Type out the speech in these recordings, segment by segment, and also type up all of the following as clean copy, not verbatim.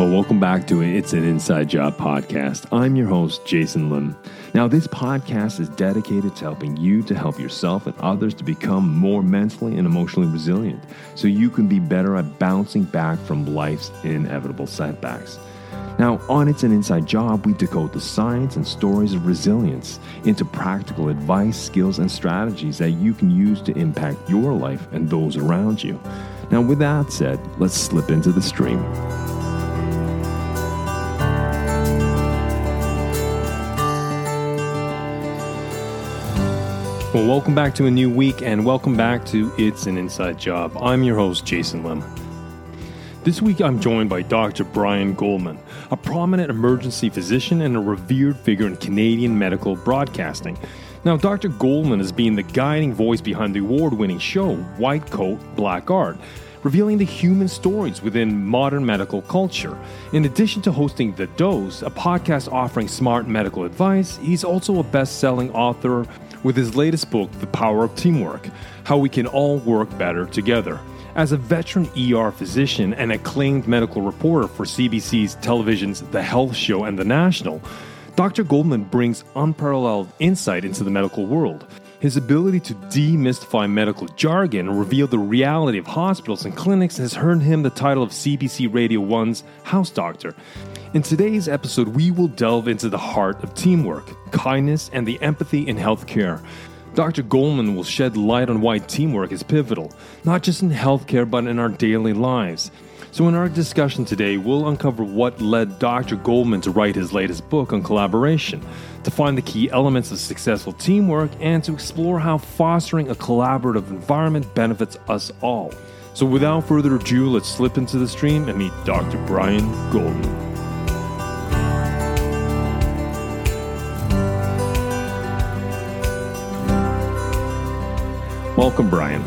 welcome back to It's an Inside Job podcast. I'm your host, Jason Lim. Now, this podcast is dedicated to helping you to help yourself and others to become more mentally and emotionally resilient so you can be better at bouncing back from life's inevitable setbacks. Now, on It's an Inside Job, we decode the science and stories of resilience into practical advice, skills, and strategies that you can use to impact your life and those around you. Now, with that said, let's slip into the stream. Well, welcome back to a new week, and welcome back to It's an Inside Job. I'm your host, Jason Lim. This week, I'm joined by Dr. Brian Goldman, a prominent emergency physician and a revered figure in Canadian medical broadcasting. Now, Dr. Goldman has been the guiding voice behind the award-winning show, White Coat, Black Art, revealing the human stories within modern medical culture. In addition to hosting The Dose, a podcast offering smart medical advice, he's also a best-selling author with his latest book, The Power of Teamwork, How We Can All Work Better Together. As a veteran ER physician and acclaimed medical reporter for CBC's television's The Health Show and The National, Dr. Goldman brings unparalleled insight into the medical world. His ability to demystify medical jargon and reveal the reality of hospitals and clinics has earned him the title of CBC Radio 1's House Doctor. In today's episode, we will delve into the heart of teamwork, kindness, and the empathy in healthcare. Dr. Goldman will shed light on why teamwork is pivotal, not just in healthcare but in our daily lives. So in our discussion today, we'll uncover what led Dr. Goldman to write his latest book on collaboration, to find the key elements of successful teamwork, and to explore how fostering a collaborative environment benefits us all. So without further ado, let's slip into the stream and meet Dr. Brian Goldman. Welcome, Brian.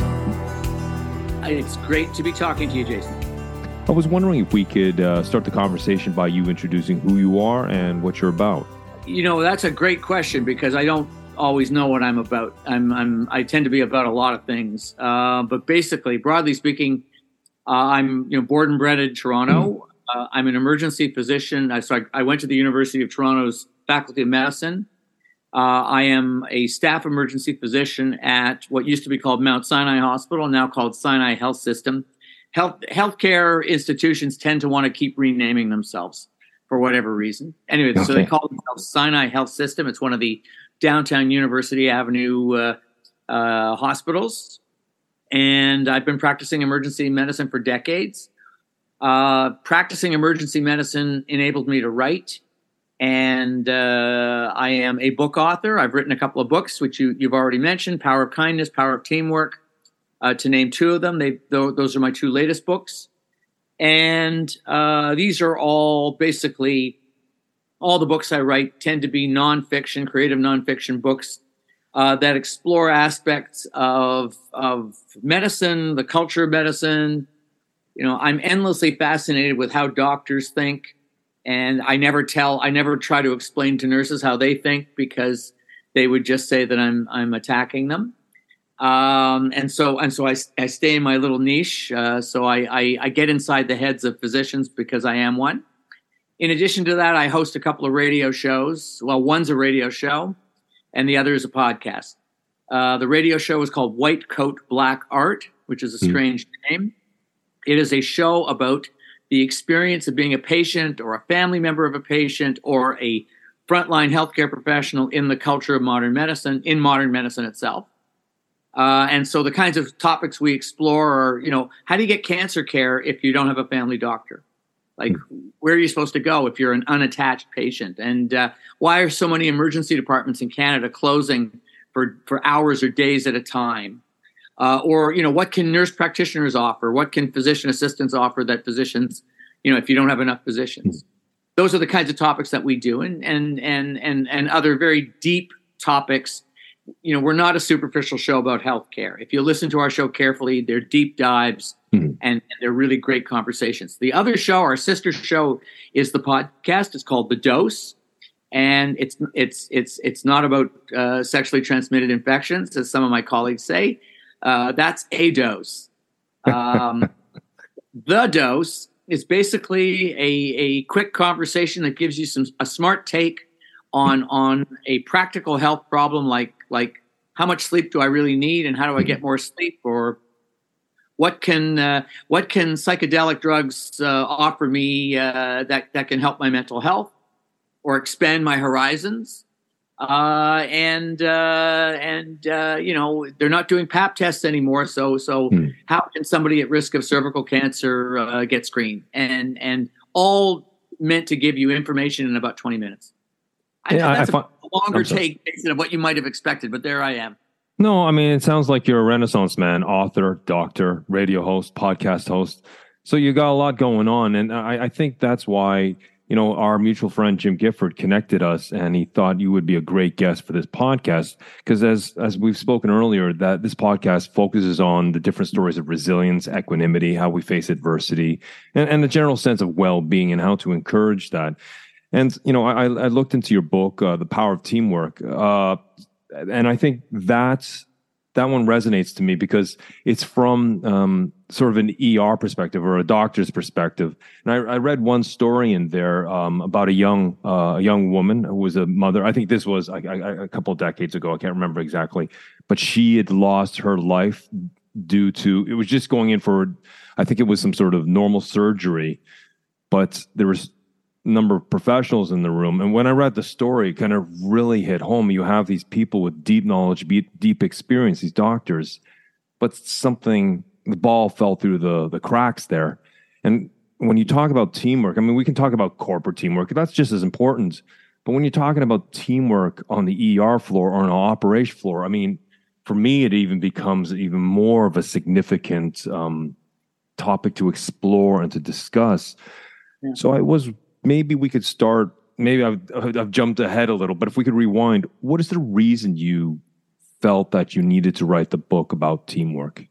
It's great to be talking to you, Jason. I was wondering if we could start the conversation by you introducing who you are and what you're about. You know, that's a great question because I don't always know what I'm about. I tend to be about a lot of things, but basically, broadly speaking, I'm born and bred in Toronto. I'm an emergency physician. I went to the University of Toronto's Faculty of Medicine. I am a staff emergency physician at what used to be called Mount Sinai Hospital, now called Sinai Health System. Healthcare institutions tend to want to keep renaming themselves for whatever reason. Anyway, okay. So they call themselves Sinai Health System. It's one of the downtown University Avenue hospitals. And I've been practicing emergency medicine for decades. Practicing emergency medicine enabled me to write. And I am a book author. I've written a couple of books, which you've already mentioned, Power of Kindness, Power of Teamwork, to name two of them. Those are my two latest books. And these are all basically, all the books I write tend to be nonfiction, creative nonfiction books that explore aspects of medicine, the culture of medicine. I'm endlessly fascinated with how doctors think. And I never try to explain to nurses how they think because they would just say that I'm attacking them. And so I stay in my little niche. So I get inside the heads of physicians because I am one. In addition to that, I host a couple of radio shows. Well, one's a radio show and the other is a podcast. The radio show is called White Coat, Black Art, which is a strange name. It is a show about the experience of being a patient or a family member of a patient or a frontline healthcare professional in the culture of modern medicine, in modern medicine itself. And so the kinds of topics we explore are, how do you get cancer care if you don't have a family doctor? Like, where are you supposed to go if you're an unattached patient? And why are so many emergency departments in Canada closing for hours or days at a time? Or what can nurse practitioners offer? What can physician assistants offer that physicians, if you don't have enough physicians? Those are the kinds of topics that we do, and other very deep topics. We're not a superficial show about healthcare. If you listen to our show carefully, they're deep dives and they're really great conversations. The other show, our sister show, is the podcast. It's called The Dose. And it's not about sexually transmitted infections, as some of my colleagues say. That's a dose. The Dose is basically a quick conversation that gives you a smart take on a practical health problem, like how much sleep do I really need, and how do I get more sleep, or what can psychedelic drugs offer me that can help my mental health or expand my horizons. And they're not doing pap tests anymore. So how can somebody at risk of cervical cancer get screened? And all meant to give you information in about 20 minutes. That's a longer take of what you might have expected, but there I am. No, I mean, it sounds like you're a Renaissance man, author, doctor, radio host, podcast host. So you got a lot going on. And I think that's why, our mutual friend Jim Gifford connected us, and he thought you would be a great guest for this podcast. Because as we've spoken earlier, that this podcast focuses on the different stories of resilience, equanimity, how we face adversity, and the general sense of well-being and how to encourage that. And, I looked into your book, The Power of Teamwork, and I think that one resonates to me because it's from sort of an ER perspective or a doctor's perspective. And I read one story in there about a young woman who was a mother. I think this was a couple of decades ago. I can't remember exactly. But she had lost her life due to, it was just going in for, I think it was some sort of normal surgery. But there was number of professionals in the room. And when I read the story, it kind of really hit home. You have these people with deep knowledge, deep experience, these doctors, but the ball fell through the cracks there. And when you talk about teamwork, I mean, we can talk about corporate teamwork. That's just as important. But when you're talking about teamwork on the ER floor or on an operation floor, I mean, for me, it even becomes even more of a significant topic to explore and to discuss. Yeah. So maybe we could start, maybe I've jumped ahead a little, but if we could rewind, what is the reason you felt that you needed to write the book about teamwork?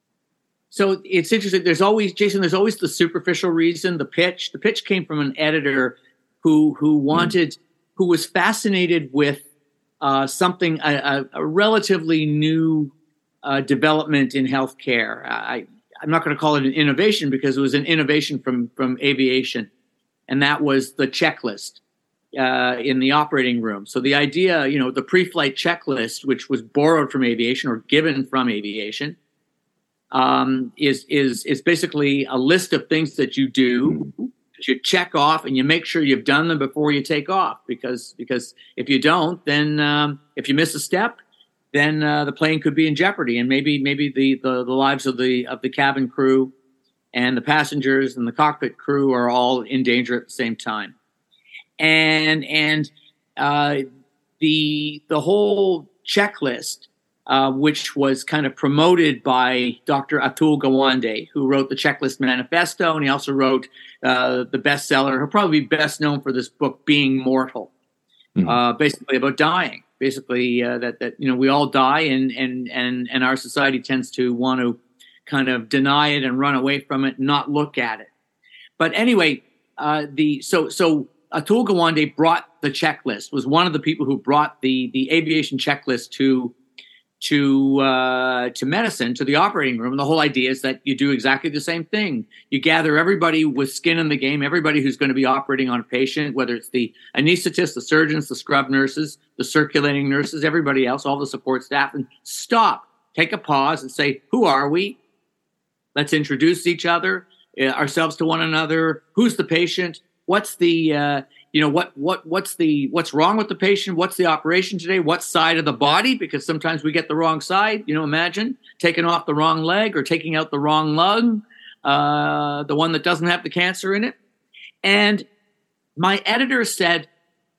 So it's interesting. There's always the superficial reason, the pitch. The pitch came from an editor who was fascinated with something, a relatively new development in healthcare. I'm not going to call it an innovation because it was an innovation from aviation. And that was the checklist in the operating room. So the idea, the pre-flight checklist, which was borrowed from aviation or given from aviation, is basically a list of things that you do, that you check off, and you make sure you've done them before you take off. Because if you don't, then if you miss a step, then the plane could be in jeopardy, and maybe the lives of the cabin crew and the passengers and the cockpit crew are all in danger at the same time. And the whole checklist, which was kind of promoted by Dr. Atul Gawande, who wrote the Checklist Manifesto, and he also wrote the bestseller. He'll probably be best known for this book, Being Mortal, basically about dying. Basically, that we all die, and our society tends to want to kind of deny it and run away from it, not look at it. But anyway, so Atul Gawande brought the checklist, was one of the people who brought the aviation checklist to medicine, to the operating room. And the whole idea is that you do exactly the same thing. You gather everybody with skin in the game, everybody who's going to be operating on a patient, whether it's the anesthetists, the surgeons, the scrub nurses, the circulating nurses, everybody else, all the support staff, and stop, take a pause and say, who are we? Let's introduce each other, ourselves to one another. Who's the patient? What's the what's wrong with the patient? What's the operation today? What side of the body? Because sometimes we get the wrong side. Imagine taking off the wrong leg or taking out the wrong lung, the one that doesn't have the cancer in it. And my editor said,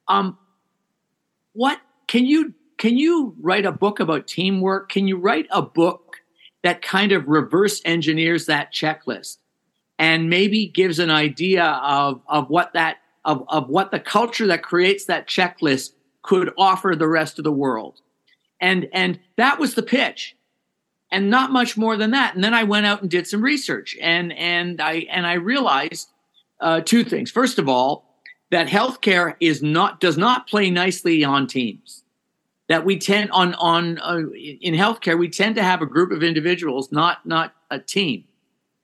"What can you write a book about teamwork? Can you write a book that kind of reverse engineers that checklist and maybe gives an idea of what the culture that creates that checklist could offer the rest of the world?" And that was the pitch, and not much more than that. And then I went out and did some research, and I realized two things. First of all, that healthcare does not play nicely on teams. That we tend in healthcare, we tend to have a group of individuals, not a team.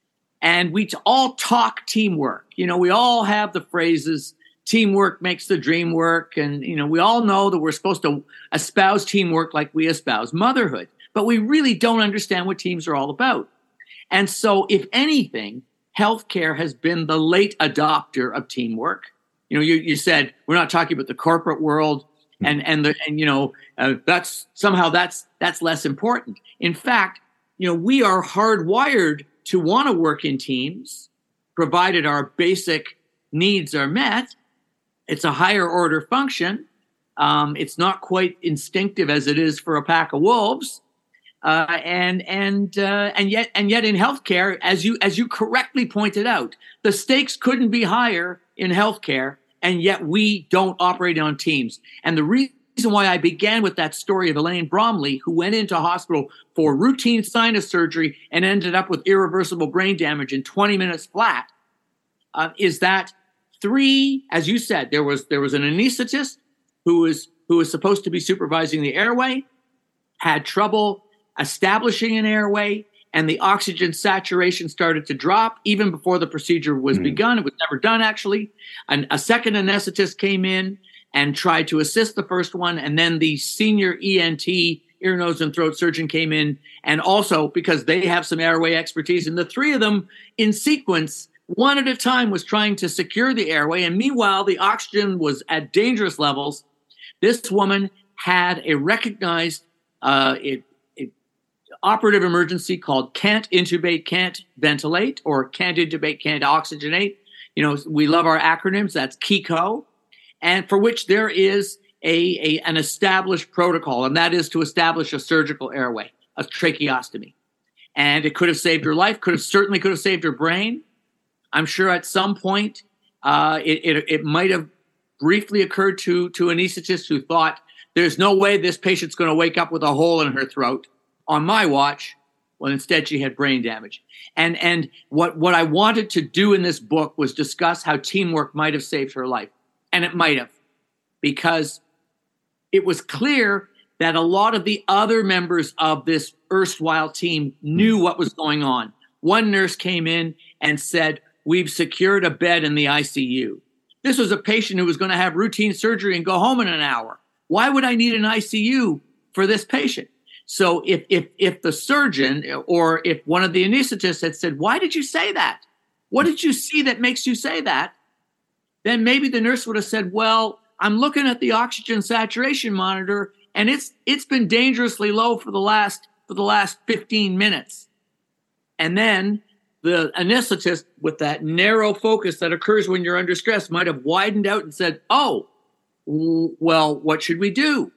And we all talk teamwork. We all have the phrases, teamwork makes the dream work. And, we all know that we're supposed to espouse teamwork like we espouse motherhood. But we really don't understand what teams are all about. And so, if anything, healthcare has been the late adopter of teamwork. You said we're not talking about the corporate world, and that's less important. In fact, we are hardwired to want to work in teams, provided our basic needs are met. It's a higher order function. It's not quite instinctive as it is for a pack of wolves. And yet in healthcare, as you correctly pointed out, the stakes couldn't be higher in healthcare, and yet we don't operate on teams. And the reason why I began with that story of Elaine Bromley, who went into hospital for routine sinus surgery and ended up with irreversible brain damage in 20 minutes flat, is that as you said, there was an anesthetist who was supposed to be supervising the airway, had trouble establishing an airway, and the oxygen saturation started to drop even before the procedure was begun. It was never done, actually. And a second anesthetist came in and tried to assist the first one, and then the senior ENT, ear, nose, and throat surgeon came in, and also, because they have some airway expertise, and the three of them in sequence, one at a time, was trying to secure the airway, and meanwhile, the oxygen was at dangerous levels. This woman had a recognized operative emergency called can't intubate, can't ventilate, or can't intubate, can't oxygenate. We love our acronyms. That's KICO, and for which there is an established protocol, and that is to establish a surgical airway, a tracheostomy. And it could have saved her life, certainly could have saved her brain. I'm sure at some point it might have briefly occurred to anesthetists who thought, there's no way this patient's going to wake up with a hole in her throat on my watch. Well, instead she had brain damage. And what I wanted to do in this book was discuss how teamwork might have saved her life. And it might have, because it was clear that a lot of the other members of this erstwhile team knew what was going on. One nurse came in and said, "We've secured a bed in the ICU." This was a patient who was going to have routine surgery and go home in an hour. Why would I need an ICU for this patient? So if the surgeon or if one of the anesthetists had said, "Why did you say that? What did you see that makes you say that?" Then maybe the nurse would have said, "Well, I'm looking at the oxygen saturation monitor, and it's been dangerously low for the last 15 minutes." And then the anesthetist, with that narrow focus that occurs when you're under stress, might have widened out and said, "Oh, well, what should we do?"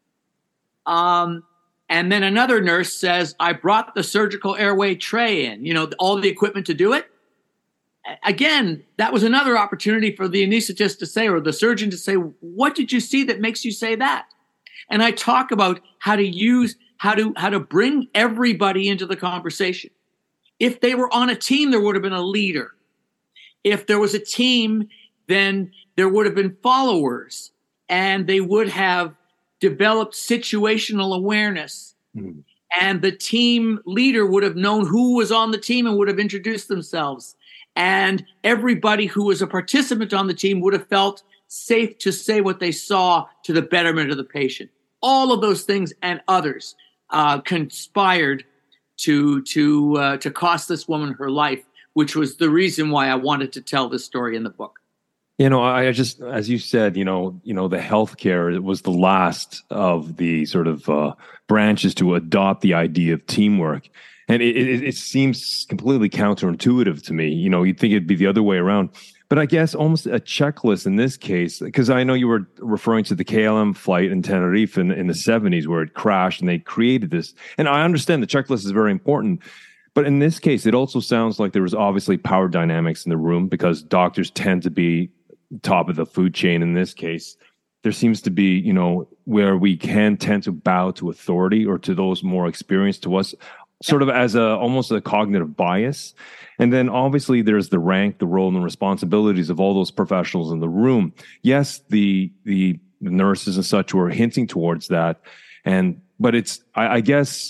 And then another nurse says, "I brought the surgical airway tray in, all the equipment to do it." Again, that was another opportunity for the anesthetist to say, or the surgeon to say, "What did you see that makes you say that?" And I talk about how to bring everybody into the conversation. If they were on a team, there would have been a leader. If there was a team, then there would have been followers, and they would have developed situational awareness. And the team leader would have known who was on the team and would have introduced themselves. And everybody who was a participant on the team would have felt safe to say what they saw to the betterment of the patient. All of those things and others conspired to cost this woman her life, which was the reason why I wanted to tell this story in the book. I just, as you said, the healthcare, it was the last of the sort of branches to adopt the idea of teamwork. And it seems completely counterintuitive to me. You'd think it'd be the other way around. But I guess almost a checklist in this case, because I know you were referring to the KLM flight in Tenerife in the 70s where it crashed and they created this. And I understand the checklist is very important. But in this case, it also sounds like there was obviously power dynamics in the room because doctors tend to be top of the food chain in this case. There seems to be, where we can tend to bow to authority or to those more experienced to us, sort of as almost a cognitive bias. And then obviously there's the rank, the role, and the responsibilities of all those professionals in the room. Yes, the nurses and such were hinting towards that. But I guess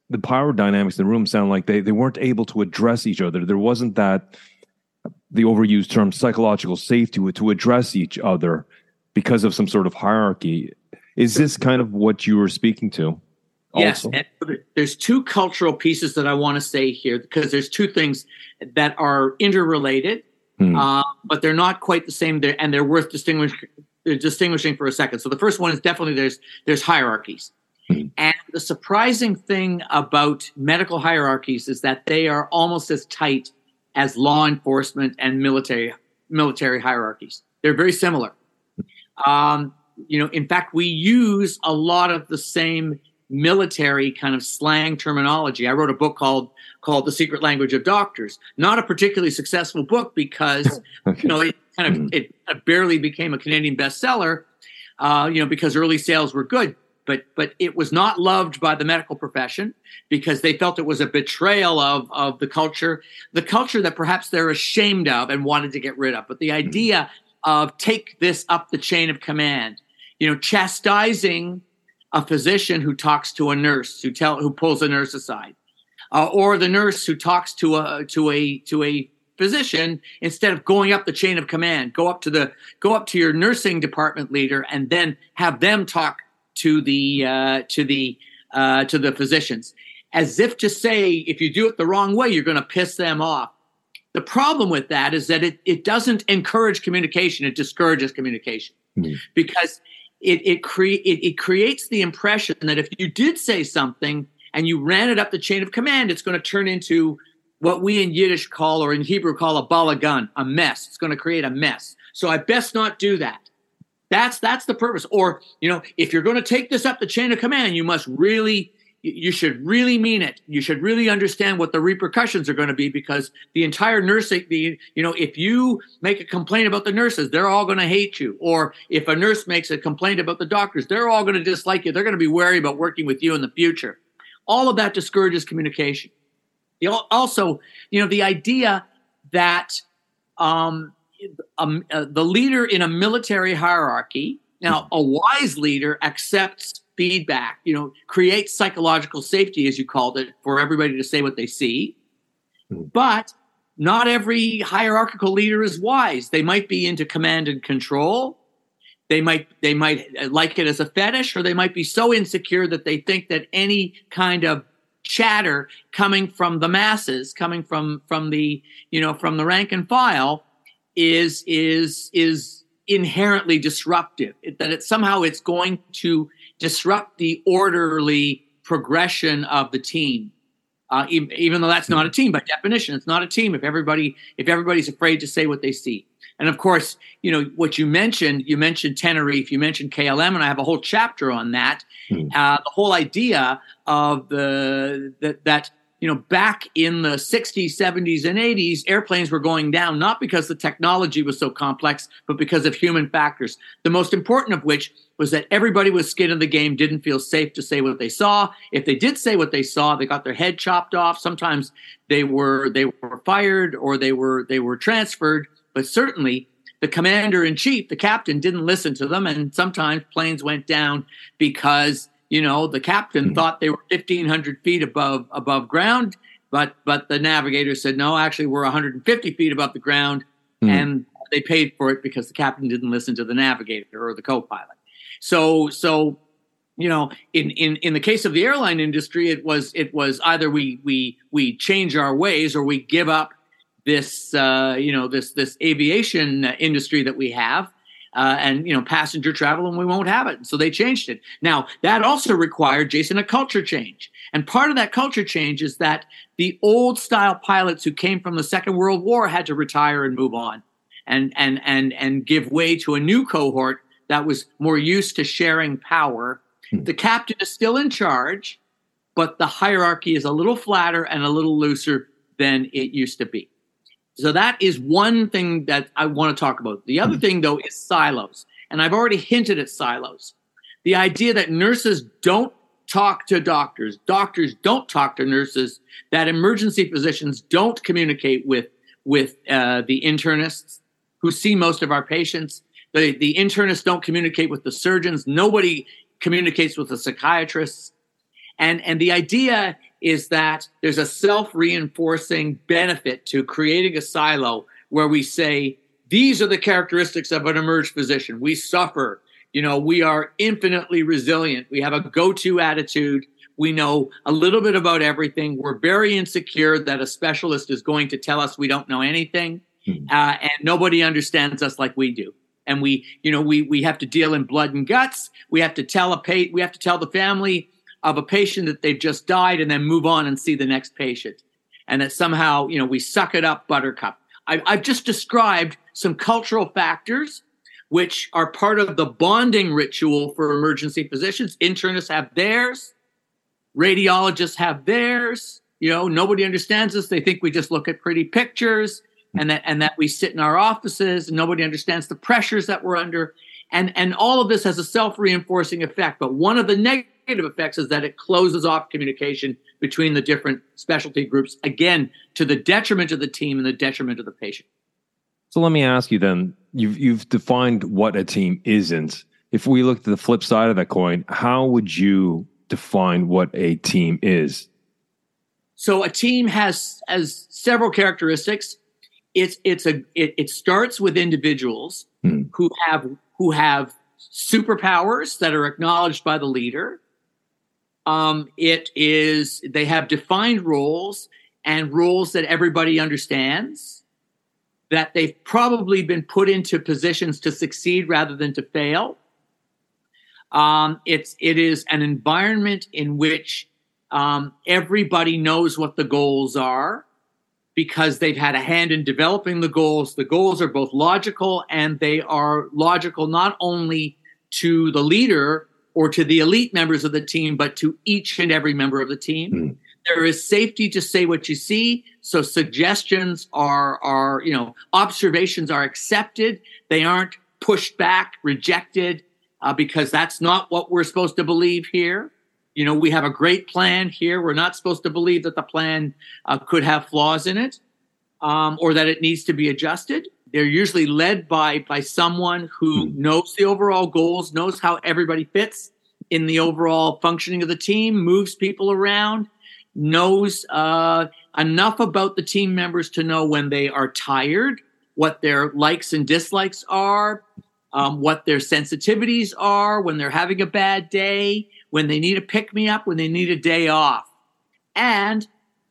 the power dynamics in the room sound like they weren't able to address each other. There wasn't that, the overused term, psychological safety to address each other because of some sort of hierarchy. Is this kind of what you were speaking to? Yes, also? and there's two cultural pieces that I want to say here, because there's two things that are interrelated, but they're not quite the same, and they're worth distinguishing for a second. So the first one is definitely there's hierarchies. And the surprising thing about medical hierarchies is that they are almost as tight as law enforcement and military hierarchies. They're very similar. In fact, we use a lot of the same military kind of slang terminology. I wrote a book called The Secret Language of Doctors. Not a particularly successful book because it barely became a Canadian bestseller. Because early sales were good, but it was not loved by the medical profession because they felt it was a betrayal of the culture that perhaps they're ashamed of and wanted to get rid of. But the idea of take this up the chain of command, chastising a physician who talks to a nurse, who pulls a nurse aside, or the nurse who talks to a physician, instead of going up the chain of command, go up to your nursing department leader and then have them talk to the physicians, as if to say, if you do it the wrong way, you're going to piss them off. The problem with that is that it doesn't encourage communication; it discourages communication because it creates the impression that if you did say something and you ran it up the chain of command, it's going to turn into what we in Yiddish call, or in Hebrew call, a balagan, a mess. It's going to create a mess. So I best not do that. That's the purpose. Or, if you're going to take this up the chain of command, you should really mean it. You should really understand what the repercussions are going to be, because the entire nursing, if you make a complaint about the nurses, they're all going to hate you. Or if a nurse makes a complaint about the doctors, they're all going to dislike you. They're going to be wary about working with you in the future. All of that discourages communication. Also, the idea that the leader in a military hierarchy, now a wise leader accepts feedback, creates psychological safety, as you called it, for everybody to say what they see. But not every hierarchical leader is wise. They might be into command and control. They might like it as a fetish, or they might be so insecure that they think that any kind of chatter coming from the masses, coming from the rank and file, is inherently disruptive. That it's going to disrupt the orderly progression of the team. Even though that's not a team by definition, it's not a team if everybody's afraid to say what they see. And of course, what you mentioned Tenerife, you mentioned KLM, and I have a whole chapter on that. The whole idea of that back in the 60s, 70s, and 80s, airplanes were going down, not because the technology was so complex, but because of human factors. The most important of which was that everybody with skin in the game didn't feel safe to say what they saw. If they did say what they saw, they got their head chopped off. Sometimes they were fired, or they were transferred. But certainly the commander-in-chief, the captain, didn't listen to them. And sometimes planes went down because, the captain thought they were 1,500 feet above ground. But the navigator said, no, actually we're 150 feet above the ground. And they paid for it because the captain didn't listen to the navigator or the co-pilot. So in the case of the airline industry, it was either we change our ways, or we give up this aviation industry that we have, and passenger travel, and we won't have it. So they changed it. Now that also required, Jason, a culture change, and part of that culture change is that the old style pilots who came from the Second World War had to retire and move on, and give way to a new cohort that was more used to sharing power. The captain is still in charge, but the hierarchy is a little flatter and a little looser than it used to be. So that is one thing that I want to talk about. The other thing, though, is silos. And I've already hinted at silos. The idea that nurses don't talk to doctors, doctors don't talk to nurses, that emergency physicians don't communicate with the internists who see most of our patients. The internists don't communicate with the surgeons. Nobody communicates with the psychiatrists. And the idea is that there's a self-reinforcing benefit to creating a silo where we say, these are the characteristics of an emerged physician. We suffer. We are infinitely resilient. We have a go-to attitude. We know a little bit about everything. We're very insecure that a specialist is going to tell us we don't know anything, and nobody understands us like we do. And we have to deal in blood and guts. We have to tell the family of a patient that they've just died, and then move on and see the next patient. And that somehow, we suck it up, buttercup. I've just described some cultural factors which are part of the bonding ritual for emergency physicians. Internists have theirs. Radiologists have theirs. Nobody understands us. They think we just look at pretty pictures and that we sit in our offices and nobody understands the pressures that we're under. And all of this has a self-reinforcing effect. But one of the negative effects is that it closes off communication between the different specialty groups, again, to the detriment of the team and the detriment of the patient. So let me ask you then, you've defined what a team isn't. If we look at the flip side of that coin, how would you define what a team is? So a team has several characteristics. It starts with individuals who have superpowers that are acknowledged by the leader. They have defined roles and roles that everybody understands, that they've probably been put into positions to succeed rather than to fail. It is an environment in which everybody knows what the goals are because they've had a hand in developing the goals. The goals are both logical, and they are logical not only to the leader or to the elite members of the team, but to each and every member of the team. There is safety to say what you see. So suggestions are observations are accepted. They aren't pushed back, rejected, because that's not what we're supposed to believe here. We have a great plan here. We're not supposed to believe that the plan could have flaws in it, or that it needs to be adjusted. They're usually led by someone who knows the overall goals, knows how everybody fits in the overall functioning of the team, moves people around, knows enough about the team members to know when they are tired, what their likes and dislikes are, what their sensitivities are, when they're having a bad day, when they need a pick-me-up, when they need a day off. And,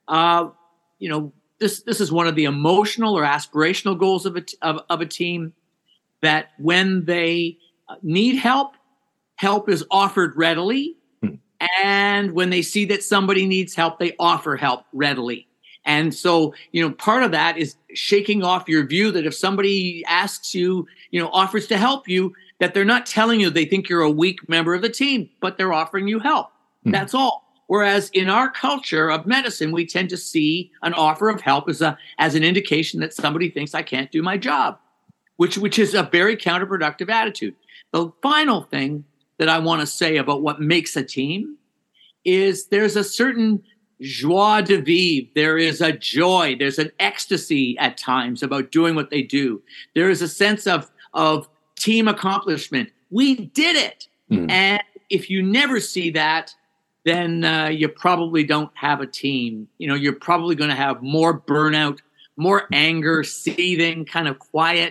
this is one of the emotional or aspirational goals of a team, that when they need help is offered readily. And when they see that somebody needs help, they offer help readily. And so, part of that is shaking off your view that if somebody asks you, offers to help you, that they're not telling you they think you're a weak member of the team, but they're offering you help. That's all. Whereas in our culture of medicine, we tend to see an offer of help as an indication that somebody thinks I can't do my job, which is a very counterproductive attitude. The final thing that I want to say about what makes a team is there's a certain joie de vivre. There is a joy. There's an ecstasy at times about doing what they do. There is a sense of team accomplishment. We did it. And if you never see that, then you probably don't have a team. You're probably going to have more burnout, more anger, seething, kind of quiet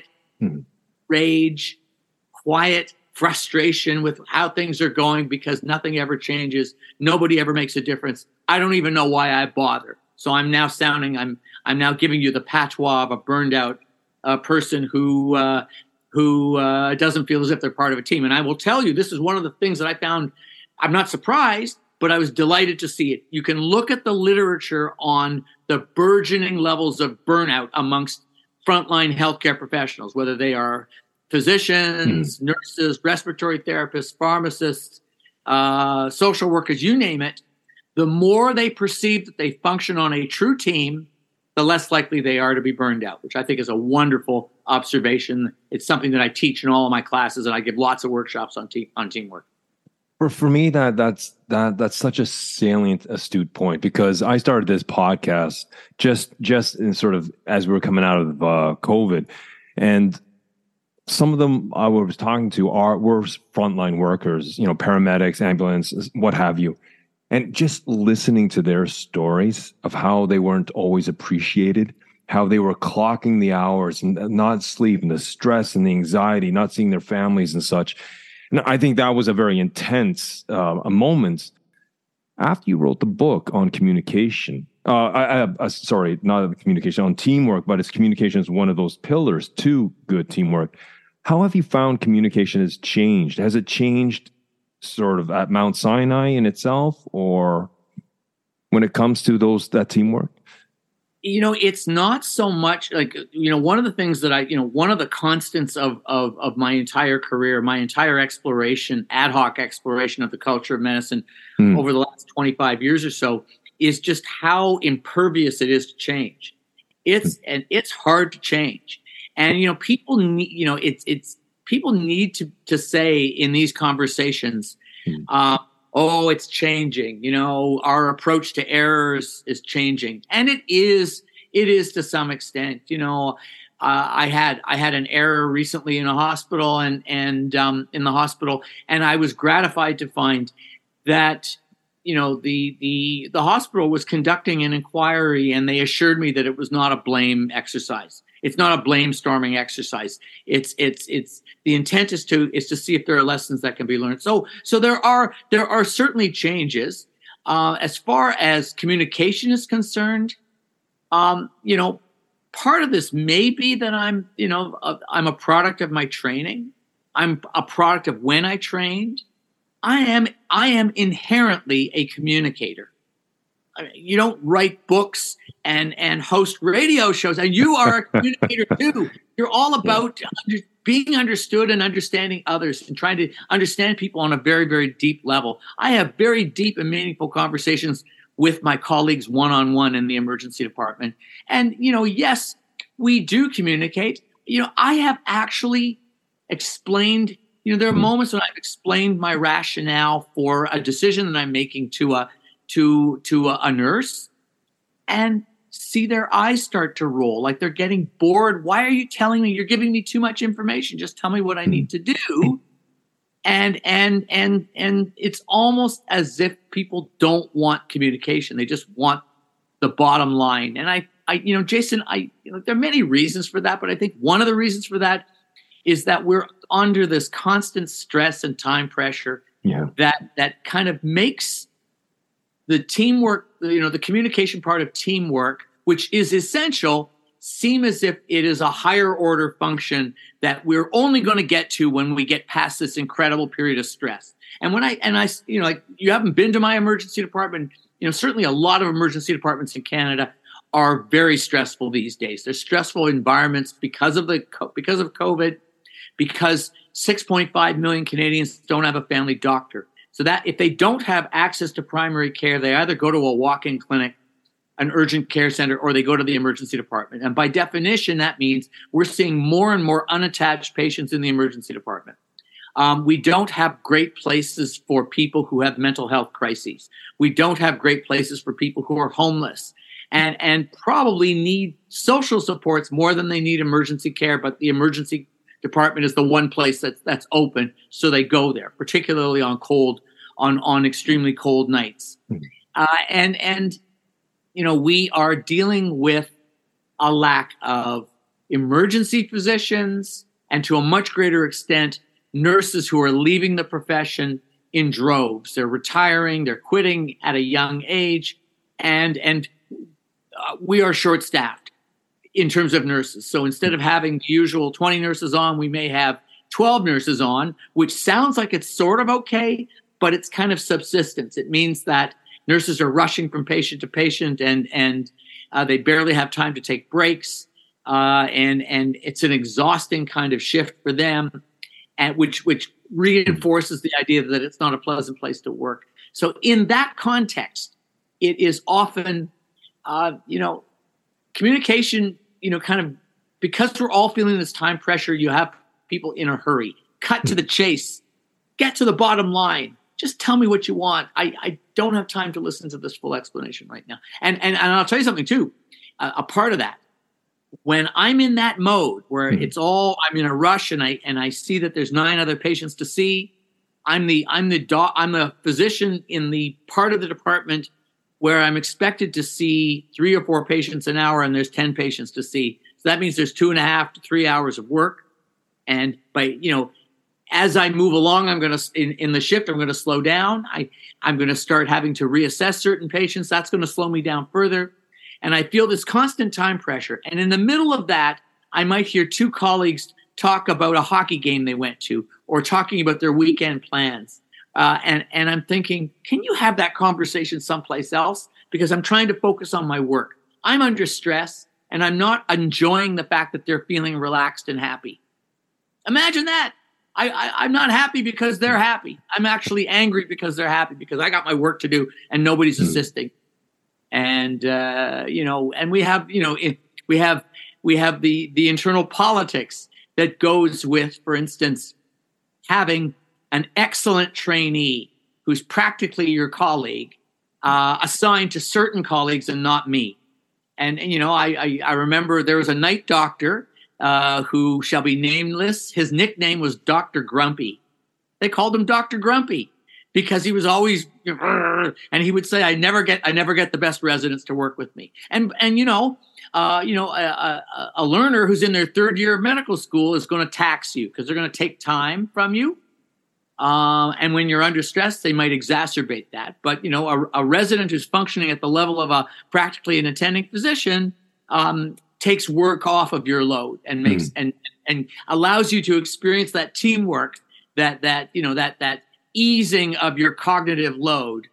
rage, quiet frustration with how things are going because nothing ever changes. Nobody ever makes a difference. I don't even know why I bother. So I'm now giving you the patois of a burned out person who doesn't feel as if they're part of a team. And I will tell you, this is one of the things that I found. I'm not surprised, but I was delighted to see it. You can look at the literature on the burgeoning levels of burnout amongst frontline healthcare professionals, whether they are physicians, nurses, respiratory therapists, pharmacists, social workers, you name it. The more they perceive that they function on a true team, the less likely they are to be burned out, which I think is a wonderful observation. It's something that I teach in all of my classes, and I give lots of workshops on teamwork. For me, that's such a salient, astute point, because I started this podcast just in sort of as we were coming out of COVID, and some of them I was talking to were frontline workers, paramedics, ambulance, what have you, And just listening to their stories of how they weren't always appreciated, how they were clocking the hours and not sleep, and the stress and the anxiety, not seeing their families and such. And I think that was a very intense a moment after you wrote the book on communication. Sorry, not communication, on teamwork, but it's communication is one of those pillars to good teamwork. How have you found communication has changed? Has it changed sort of at Mount Sinai in itself, or when it comes to that teamwork? It's not so much like, one of the things that one of the constants of my entire career, my entire ad hoc exploration of the culture of medicine over the last 25 years or so, is just how impervious it is to change. It's hard to change. And, people need, people need to say in these conversations, oh, it's changing. Our approach to errors is changing, and it is to some extent. I had an error recently in a hospital, and in the hospital, and I was gratified to find that the hospital was conducting an inquiry, and they assured me that it was not a blame exercise. It's not a blame storming exercise. It's the intent is to see if there are lessons that can be learned. So there are certainly changes as far as communication is concerned. Part of this may be that I'm a product of my training. I'm a product of when I trained. I am inherently a communicator. I mean, you don't write books and host radio shows, and you are a communicator too. You're all about being understood and understanding others and trying to understand people on a very, very deep level. I have very deep and meaningful conversations with my colleagues one-on-one in the emergency department. And, yes, we do communicate. I have actually explained, there are moments when I've explained my rationale for a decision that I'm making to a nurse, and see their eyes start to roll like they're getting bored. Why are you telling me? You're giving me too much information. Just tell me what I need to do. And it's almost as if people don't want communication. They just want the bottom line. And I Jason, there are many reasons for that, but I think one of the reasons for that is that we're under this constant stress and time pressure that kind of makes the teamwork, the communication part of teamwork, which is essential, seem as if it is a higher order function that we're only going to get to when we get past this incredible period of stress. And you haven't been to my emergency department. Certainly a lot of emergency departments in Canada are very stressful these days. They're stressful environments because of COVID, because 6.5 million Canadians don't have a family doctor. So that if they don't have access to primary care, they either go to a walk-in clinic, an urgent care center, or they go to the emergency department. And by definition, that means we're seeing more and more unattached patients in the emergency department. We don't have great places for people who have mental health crises. We don't have great places for people who are homeless and probably need social supports more than they need emergency care, but the emergency department is the one place that's open, so they go there, particularly on extremely cold nights. We are dealing with a lack of emergency physicians, and to a much greater extent, nurses who are leaving the profession in droves. They're retiring, they're quitting at a young age, and we are short-staffed in terms of nurses. So instead of having the usual 20 nurses on, we may have 12 nurses on, which sounds like it's sort of okay, but it's kind of subsistence. It means that nurses are rushing from patient to patient, and they barely have time to take breaks, and it's an exhausting kind of shift for them, and which reinforces the idea that it's not a pleasant place to work. So in that context, it is often, communication, kind of, because we're all feeling this time pressure, you have people in a hurry. Cut to the chase. Get to the bottom line. Just tell me what you want. I don't have time to listen to this full explanation right now. And I'll tell you something too. A part of that, when I'm in that mode where I'm in a rush and I see that there's 9 other patients to see, I'm the physician in the part of the department where I'm expected to see 3 or 4 patients an hour, and there's 10 patients to see. So that means there's 2.5 to 3 hours of work. And as I move along, I'm going to in the shift, I'm going to slow down. I'm going to start having to reassess certain patients. That's going to slow me down further. And I feel this constant time pressure. And in the middle of that, I might hear 2 colleagues talk about a hockey game they went to, or talking about their weekend plans. And I'm thinking, can you have that conversation someplace else? Because I'm trying to focus on my work. I'm under stress, and I'm not enjoying the fact that they're feeling relaxed and happy. Imagine that. I'm not happy because they're happy. I'm actually angry because they're happy, because I got my work to do and nobody's assisting. And and we have the internal politics that goes with, for instance, having an excellent trainee who's practically your colleague assigned to certain colleagues and not me. And I remember there was a night doctor who shall be nameless. His nickname was Dr. Grumpy. They called him Dr. Grumpy because he was always, and he would say, I never get the best residents to work with me. And a learner who's in their 3rd year of medical school is going to tax you because they're going to take time from you. And when you're under stress, they might exacerbate that. But, a resident who's functioning at the level of practically an attending physician takes work off of your load and makes and allows you to experience that teamwork, that easing of your cognitive load.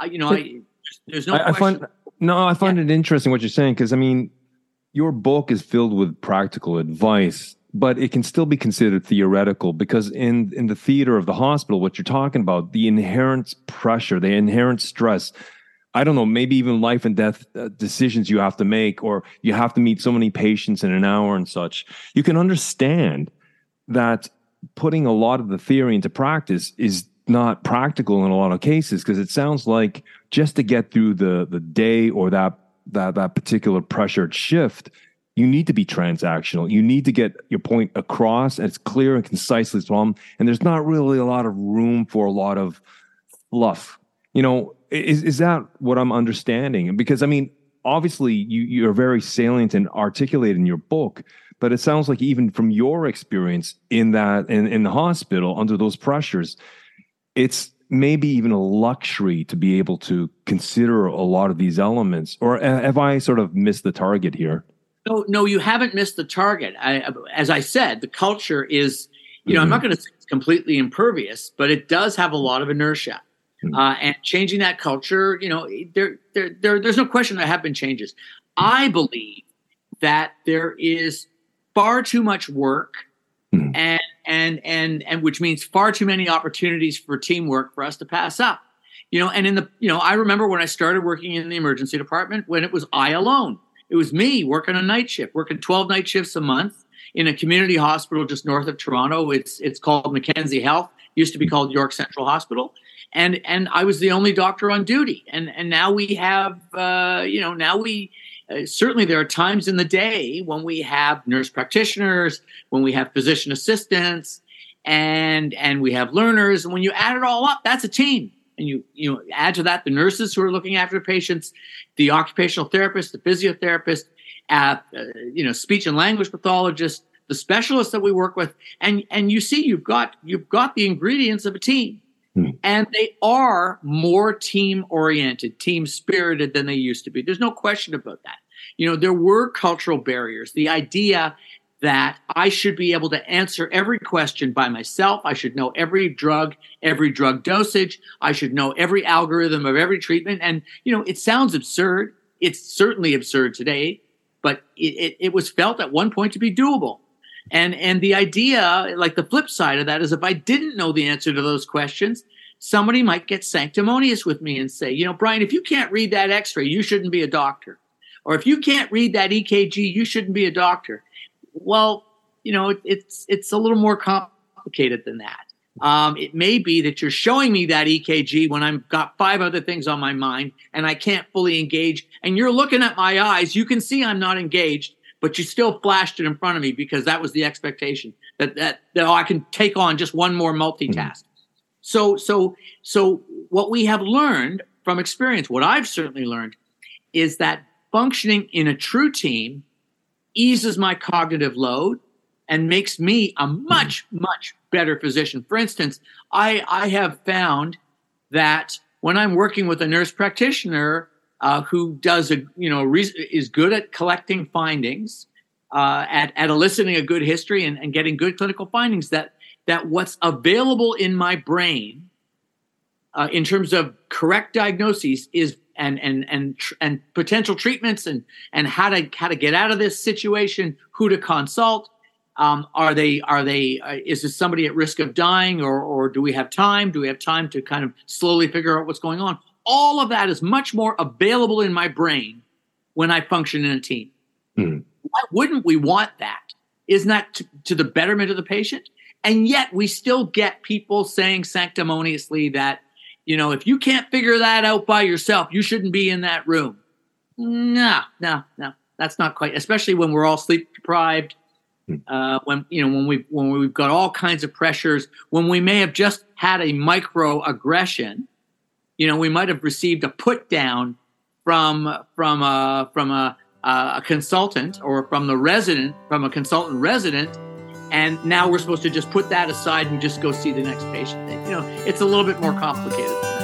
There's no question. I find it interesting what you're saying, because your book is filled with practical advice, but it can still be considered theoretical, because in the theater of the hospital, what you're talking about, the inherent pressure, the inherent stress, I don't know, maybe even life and death decisions you have to make, or you have to meet so many patients in an hour and such. You can understand that putting a lot of the theory into practice is not practical in a lot of cases, because it sounds like just to get through the day or that particular pressured shift, you need to be transactional. You need to get your point across as clear and concisely as possible. And there's not really a lot of room for a lot of fluff. Is that what I'm understanding? Because obviously you're very salient and articulate in your book, but it sounds like even from your experience in the hospital under those pressures, it's maybe even a luxury to be able to consider a lot of these elements. Or have I sort of missed the target here? No, you haven't missed the target. As I said, the culture is, I'm not going to say it's completely impervious, but it does have a lot of inertia. And changing that culture, there's no question there have been changes. I believe that there is far too much work, and which means far too many opportunities for teamwork for us to pass up. And I remember when I started working in the emergency department, when it was I alone. It was me working a night shift, working 12 night shifts a month in a community hospital just north of Toronto. It's called Mackenzie Health. Used to be called York Central Hospital. And I was the only doctor on duty. And now we have, certainly there are times in the day when we have nurse practitioners, when we have physician assistants, and we have learners. And when you add it all up, that's a team. And you add to that the nurses who are looking after patients, the occupational therapist, the physiotherapist, speech and language pathologist, the specialists that we work with, and you see you've got the ingredients of a team. And they are more team-oriented, team-spirited than they used to be. There's no question about that. There were cultural barriers. The idea that I should be able to answer every question by myself. I should know every drug dosage. I should know every algorithm of every treatment. And, it sounds absurd. It's certainly absurd today, but it was felt at one point to be doable. And the idea, like the flip side of that, is if I didn't know the answer to those questions, somebody might get sanctimonious with me and say, Brian, if you can't read that x-ray, you shouldn't be a doctor. Or if you can't read that EKG, you shouldn't be a doctor. Well, it's a little more complicated than that. It may be that you're showing me that EKG when I've got 5 other things on my mind and I can't fully engage. And you're looking at my eyes. You can see I'm not engaged, but you still flashed it in front of me because that was the expectation that I can take on just one more multitask. So what we have learned from experience, what I've certainly learned, is that functioning in a true team eases my cognitive load and makes me a much, much better physician. For instance, I have found that when I'm working with a nurse practitioner who does is good at collecting findings, at eliciting a good history and getting good clinical findings, that what's available in my brain in terms of correct diagnoses is and potential treatments and how to get out of this situation, who to consult. Is this somebody at risk of dying, or do we have time? Do we have time to kind of slowly figure out what's going on? All of that is much more available in my brain when I function in a team. Mm. Why wouldn't we want that? Isn't that to the betterment of the patient? And yet we still get people saying sanctimoniously that, if you can't figure that out by yourself, you shouldn't be in that room. No, that's not quite, especially when we're all sleep deprived. When we've got all kinds of pressures, when we may have just had a microaggression, we might have received a put down from a consultant or from a consultant resident, and now we're supposed to just put that aside and just go see the next patient. It's a little bit more complicated than that.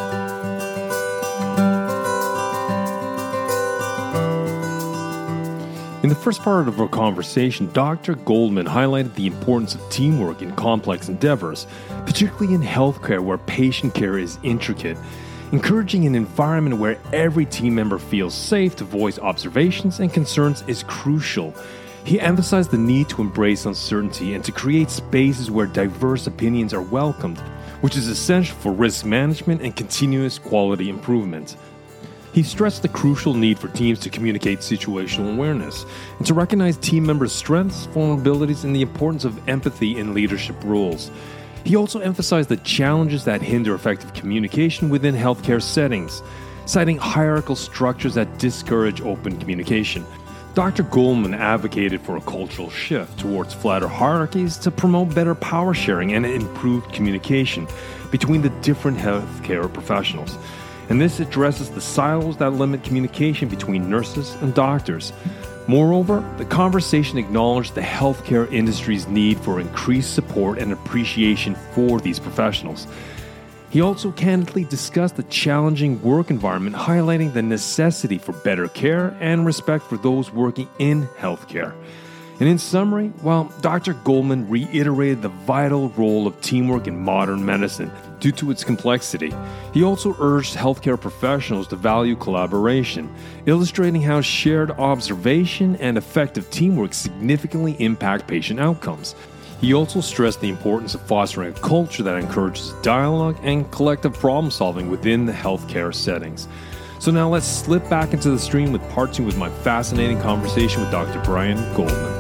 In the first part of our conversation, Dr. Goldman highlighted the importance of teamwork in complex endeavors, particularly in healthcare where patient care is intricate. Encouraging an environment where every team member feels safe to voice observations and concerns is crucial. He emphasized the need to embrace uncertainty and to create spaces where diverse opinions are welcomed, which is essential for risk management and continuous quality improvement. He stressed the crucial need for teams to communicate situational awareness and to recognize team members' strengths, vulnerabilities, and the importance of empathy in leadership roles. He also emphasized the challenges that hinder effective communication within healthcare settings, citing hierarchical structures that discourage open communication. Dr. Goldman advocated for a cultural shift towards flatter hierarchies to promote better power sharing and improved communication between the different healthcare professionals. And this addresses the silos that limit communication between nurses and doctors. Moreover, the conversation acknowledged the healthcare industry's need for increased support and appreciation for these professionals. He also candidly discussed the challenging work environment, highlighting the necessity for better care and respect for those working in healthcare. And in summary, while Dr. Goldman reiterated the vital role of teamwork in modern medicine due to its complexity, he also urged healthcare professionals to value collaboration, illustrating how shared observation and effective teamwork significantly impact patient outcomes. He also stressed the importance of fostering a culture that encourages dialogue and collective problem solving within the healthcare settings. So now let's slip back into the stream with part 2 with my fascinating conversation with Dr. Brian Goldman.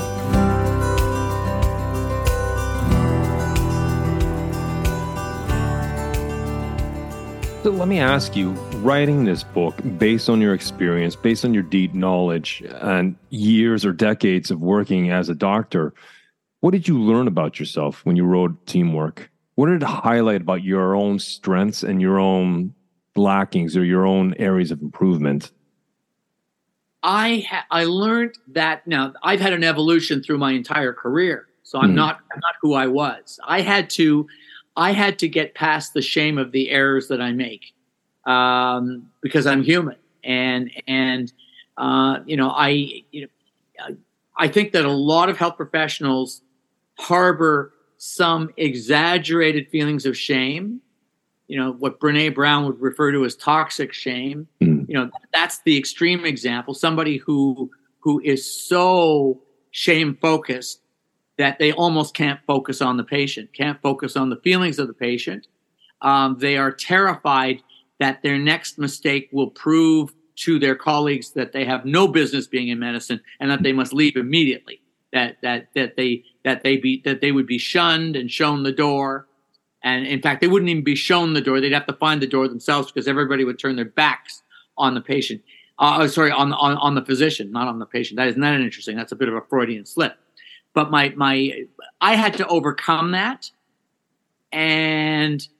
So let me ask you, writing this book, based on your experience, based on your deep knowledge and years or decades of working as a doctor, what did you learn about yourself when you wrote Teamwork? What did it highlight about your own strengths and your own lackings or your own areas of improvement? I learned that now I've had an evolution through my entire career, so I'm not who I was. I had to get past the shame of the errors that I make because I'm human, and I think that a lot of health professionals harbor some exaggerated feelings of shame. What Brené Brown would refer to as toxic shame. That's the extreme example. Somebody who is so shame focused that they almost can't focus on the patient, can't focus on the feelings of the patient. They are terrified that their next mistake will prove to their colleagues that they have no business being in medicine and that they must leave immediately. That they would be shunned and shown the door. And in fact, they wouldn't even be shown the door. They'd have to find the door themselves because everybody would turn their backs on the patient. On the physician, not on the patient. Isn't that interesting? That's a bit of a Freudian slip. But I had to overcome that, and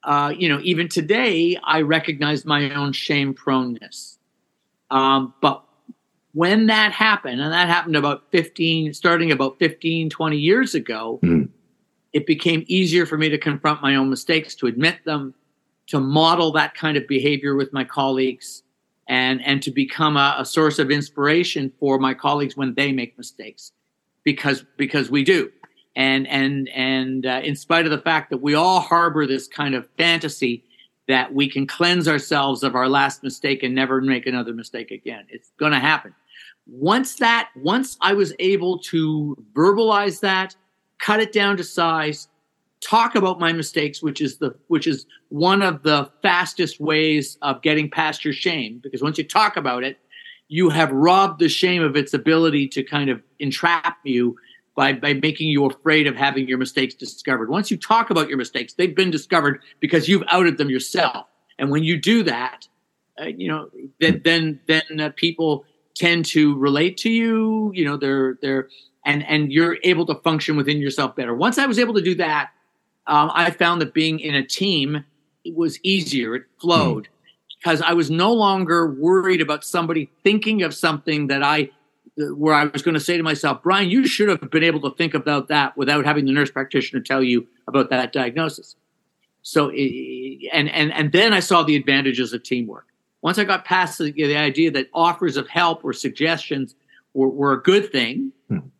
even today, I recognize my own shame proneness. But when that happened, and that happened starting about 15, 20 years ago, it became easier for me to confront my own mistakes, to admit them, to model that kind of behavior with my colleagues, and to become a source of inspiration for my colleagues when they make mistakes, because we do. And in spite of the fact that we all harbor this kind of fantasy that we can cleanse ourselves of our last mistake and never make another mistake again, it's going to happen. Once I was able to verbalize that, cut it down to size, talk about my mistakes, which is one of the fastest ways of getting past your shame, because once you talk about it, you have robbed the shame of its ability to kind of entrap you by making you afraid of having your mistakes discovered. Once you talk about your mistakes, they've been discovered because you've outed them yourself. And when you do that, then people tend to relate to you. And you're able to function within yourself better. Once I was able to do that, I found that being in a team, it was easier. It flowed because I was no longer worried about somebody thinking of something where I was going to say to myself, Brian, you should have been able to think about that without having the nurse practitioner tell you about that diagnosis. So, and then I saw the advantages of teamwork. Once I got past the idea that offers of help or suggestions were a good thing,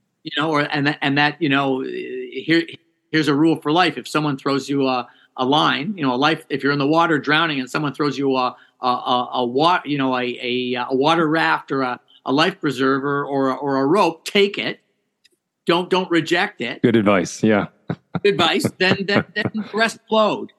here's a rule for life. If someone throws you a line, if you're in the water drowning and someone throws you a water raft or a life preserver or a rope, take it. Don't reject it. Good advice. Yeah. Good advice. Then the rest flowed.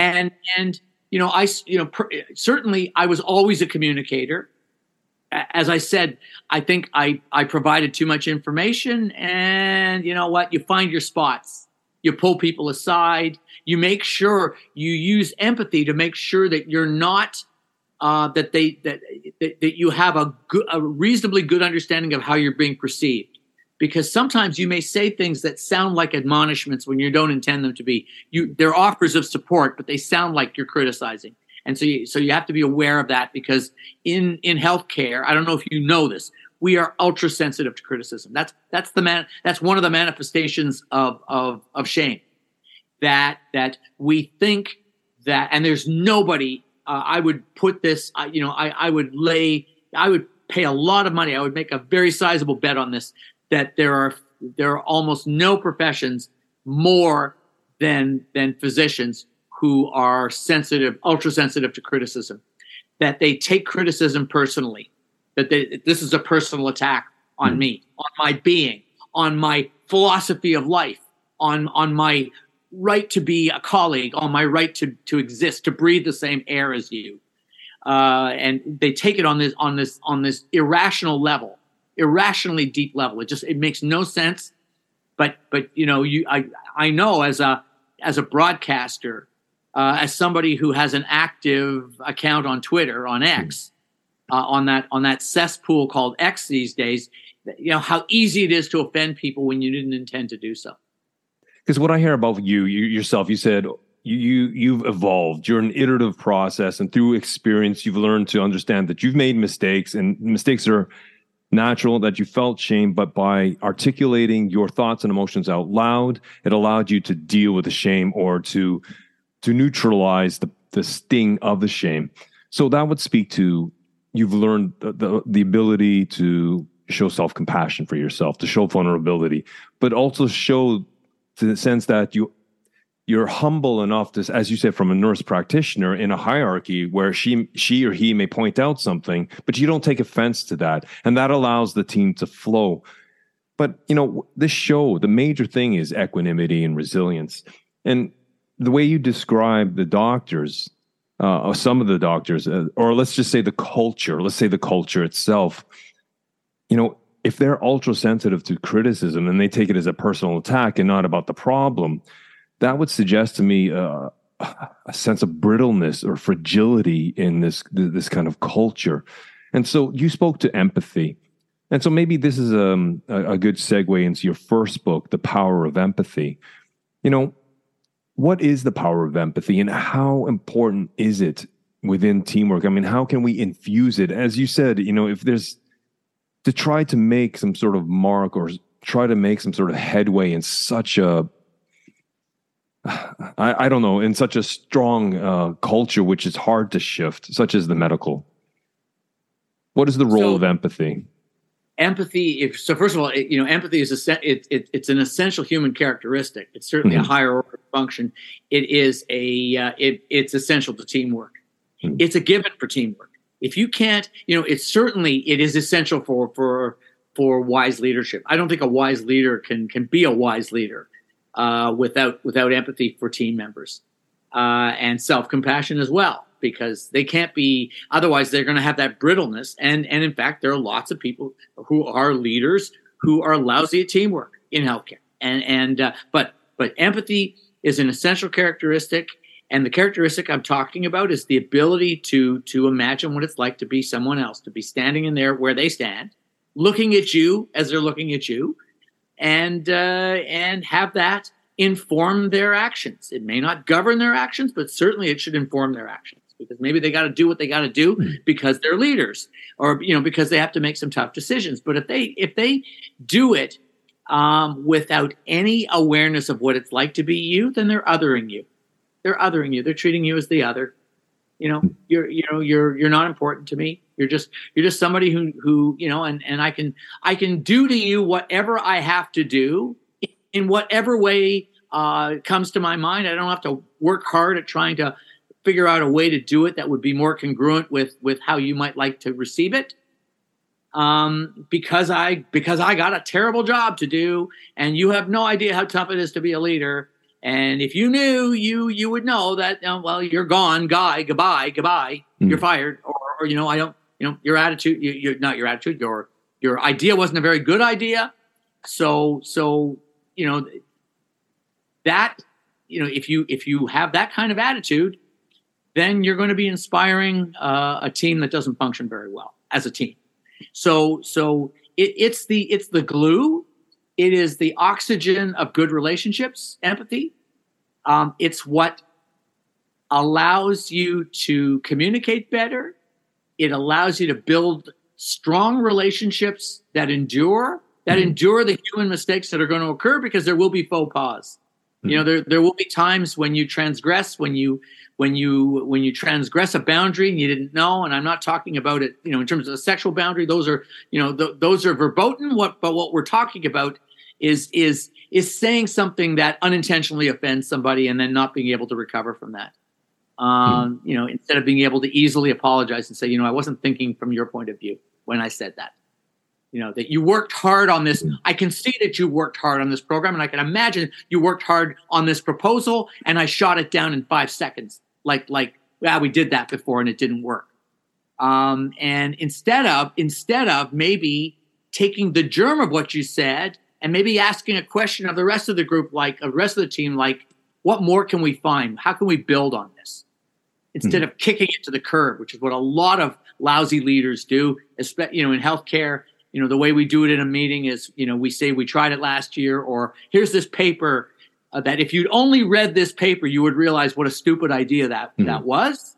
Certainly I was always a communicator. As I said, I think I provided too much information, and you know what? You find your spots. You pull people aside. You make sure you use empathy to make sure that you're not that you have a reasonably good understanding of how you're being perceived. Because sometimes you may say things that sound like admonishments when you don't intend them to be. They're offers of support, but they sound like you're criticizing. And so you have to be aware of that, because in healthcare, I don't know if you know this, we are ultra sensitive to criticism. That's one of the manifestations of shame. That we think that, and there's nobody. I would put this. I would pay a lot of money. I would make a very sizable bet on this, that there are almost no professions more than physicians who are ultra sensitive to criticism, that they take criticism personally, that this is a personal attack on me, on my being, on my philosophy of life, on my right to be a colleague, on my right to exist, to breathe the same air as you. And they take it on this irrational level, irrationally deep level. It makes no sense. But I know as a broadcaster, as somebody who has an active account on Twitter, on X, on that cesspool called X these days, how easy it is to offend people when you didn't intend to do so. Because what I hear about you yourself, you said you've evolved. You're an iterative process, and through experience, you've learned to understand that you've made mistakes, and mistakes are natural, that you felt shame, but by articulating your thoughts and emotions out loud, it allowed you to deal with the shame, or to neutralize the sting of the shame. So that would speak to, you've learned the ability to show self-compassion for yourself, to show vulnerability, but also show to the sense that you're humble enough to, as you said, from a nurse practitioner in a hierarchy where she or he may point out something, but you don't take offense to that. And that allows the team to flow. But, this show, the major thing is equanimity and resilience. And the way you describe the doctors, or some of the doctors, or let's just say the culture itself, if they're ultra sensitive to criticism and they take it as a personal attack and not about the problem, that would suggest to me a sense of brittleness or fragility in this kind of culture. And so you spoke to empathy. And so maybe this is a good segue into your first book, The Power of Empathy. what is the power of empathy and how important is it within teamwork? I mean, how can we infuse it? As you said, if there's to try to make some sort of mark or try to make some sort of headway in such a, I don't know, in such a strong culture, which is hard to shift, such as the medical. What is the role of empathy? Empathy. First of all, empathy is it's an essential human characteristic. It's certainly a higher order function. It is it's essential to teamwork. It's a given for teamwork. If you can't, it is essential for wise leadership. I don't think a wise leader can be a wise leader without empathy for team members and self-compassion as well. Because they can't be, otherwise they're going to have that brittleness. And in fact, there are lots of people who are leaders who are lousy at teamwork in healthcare. But empathy is an essential characteristic. And the characteristic I'm talking about is the ability to imagine what it's like to be someone else, to be standing in there where they stand, looking at you as they're looking at you, and have that inform their actions. It may not govern their actions, but certainly it should inform their actions. Because maybe they got to do what they got to do because they're leaders, or because they have to make some tough decisions. But if they do it without any awareness of what it's like to be you, then they're othering you. They're othering you. They're treating you as the other. You're not important to me. You're just somebody who and I can do to you whatever I have to do in whatever way comes to my mind. I don't have to work hard at trying to figure out a way to do it that would be more congruent with how you might like to receive it. Because I got a terrible job to do, and you have no idea how tough it is to be a leader. And if you knew, you would know that, you're gone, guy, goodbye, you're fired. Or I don't, your attitude, not your attitude, your idea wasn't a very good idea. So that, if you have that kind of attitude, then you're going to be inspiring a team that doesn't function very well as a team. So it's the glue. It is the oxygen of good relationships, empathy. It's what allows you to communicate better. It allows you to build strong relationships that endure the human mistakes that are going to occur, because there will be faux pas. There will be times when you transgress, when you transgress a boundary and you didn't know. And I'm not talking about it, in terms of a sexual boundary. Those are, those are verboten. But what we're talking about is saying something that unintentionally offends somebody and then not being able to recover from that. Instead of being able to easily apologize and say, I wasn't thinking from your point of view when I said that. That you worked hard on this. I can see that you worked hard on this program, and I can imagine you worked hard on this proposal, and I shot it down in 5 seconds. We did that before and it didn't work. And instead of maybe taking the germ of what you said and maybe asking a question of the rest of the group, like the rest of the team, like, what more can we find? How can we build on this? Instead of kicking it to the curb, which is what a lot of lousy leaders do, especially, in healthcare. The way we do it in a meeting is, we say we tried it last year, or here's this paper that if you'd only read this paper, you would realize what a stupid idea that was.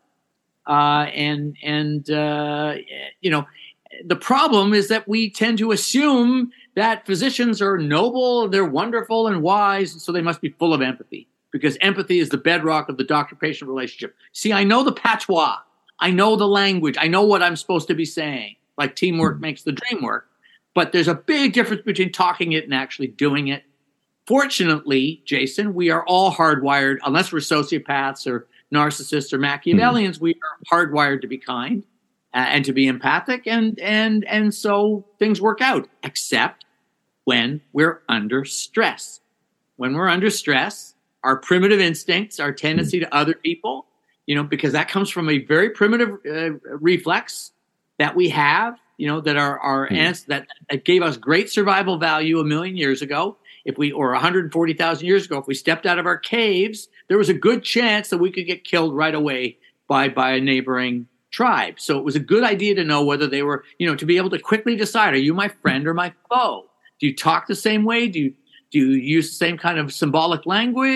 The problem is that we tend to assume that physicians are noble, they're wonderful and wise, and so they must be full of empathy, because empathy is the bedrock of the doctor-patient relationship. See, I know the patois. I know the language. I know what I'm supposed to be saying. Like teamwork makes the dream work. But there's a big difference between talking it and actually doing it. Fortunately, Jason, we are all hardwired, unless we're sociopaths or narcissists or Machiavellians, we are hardwired to be kind and to be empathic. And so things work out, except when we're under stress. When we're under stress, our primitive instincts, our tendency to other people, because that comes from a very primitive reflex that we have, that our ants that gave us great survival value 1 million years ago. Or 140,000 years ago, if we stepped out of our caves, there was a good chance that we could get killed right away by a neighboring tribe. So it was a good idea to know whether they were, to be able to quickly decide, are you my friend or my foe? Do you talk the same way? Do you use the same kind of symbolic language?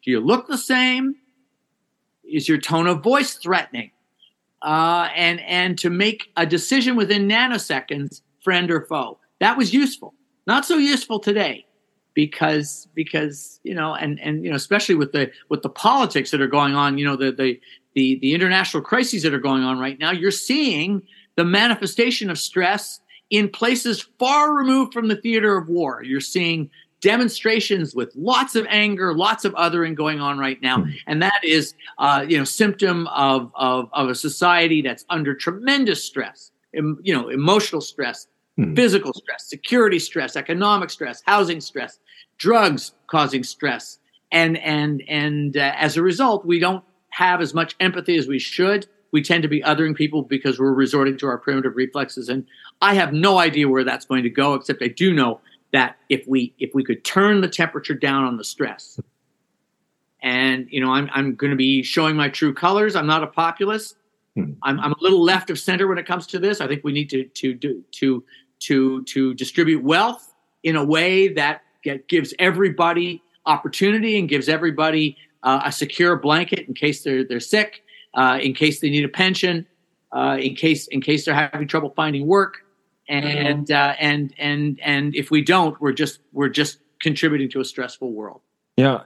Do you look the same? Is your tone of voice threatening? And to make a decision within nanoseconds, friend or foe. That was useful. Not so useful today, because especially with the politics that are going on, the international crises that are going on right now, you're seeing the manifestation of stress in places far removed from the theater of war. You're seeing demonstrations with lots of anger, lots of othering going on right now, and that is, symptom of a society that's under tremendous stress. Emotional stress, physical stress, security stress, economic stress, housing stress, drugs causing stress, and as a result, we don't have as much empathy as we should. We tend to be othering people because we're resorting to our primitive reflexes, and I have no idea where that's going to go. Except I do know that if we could turn the temperature down on the stress, and I'm going to be showing my true colors. I'm not a populist. I'm a little left of center when it comes to this. I think we need to distribute wealth in a way that gives everybody opportunity and gives everybody a secure blanket in case they're sick, in case they need a pension, in case they're having trouble finding work, and if we don't, we're just contributing to a stressful world. Yeah,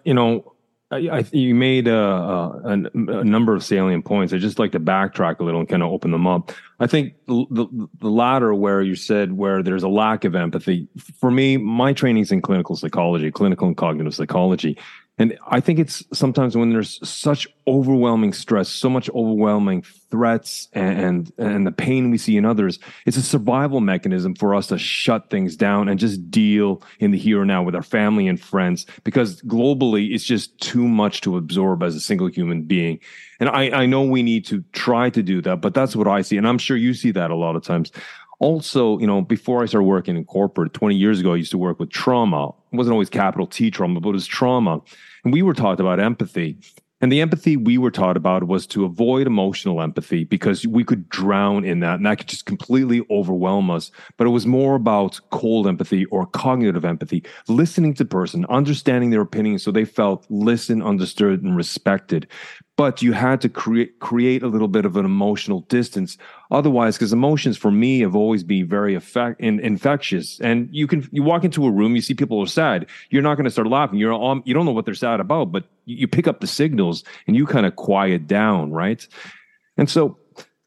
you made a number of salient points. I just like to backtrack a little and kind of open them up. I think the latter, where you said where there's a lack of empathy, for me, my training's in clinical psychology, clinical and cognitive psychology. And I think it's sometimes when there's such overwhelming stress, so much overwhelming threats and the pain we see in others, it's a survival mechanism for us to shut things down and just deal in the here and now with our family and friends, because globally it's just too much to absorb as a single human being. And I know we need to try to do that, but that's what I see. And I'm sure you see that a lot of times. Also, before I started working in corporate 20 years ago, I used to work with trauma. It wasn't always capital T trauma, but it was trauma. And we were taught about empathy. And the empathy we were taught about was to avoid emotional empathy because we could drown in that and that could just completely overwhelm us. But it was more about cold empathy or cognitive empathy, listening to the person, understanding their opinions so they felt listened, understood, and respected. But you had to create a little bit of an emotional distance. Otherwise, because emotions for me have always been very infectious. And you walk into a room, you see people are sad. You're not going to start laughing. You don't know what they're sad about, but you pick up the signals and you kind of quiet down, right? And so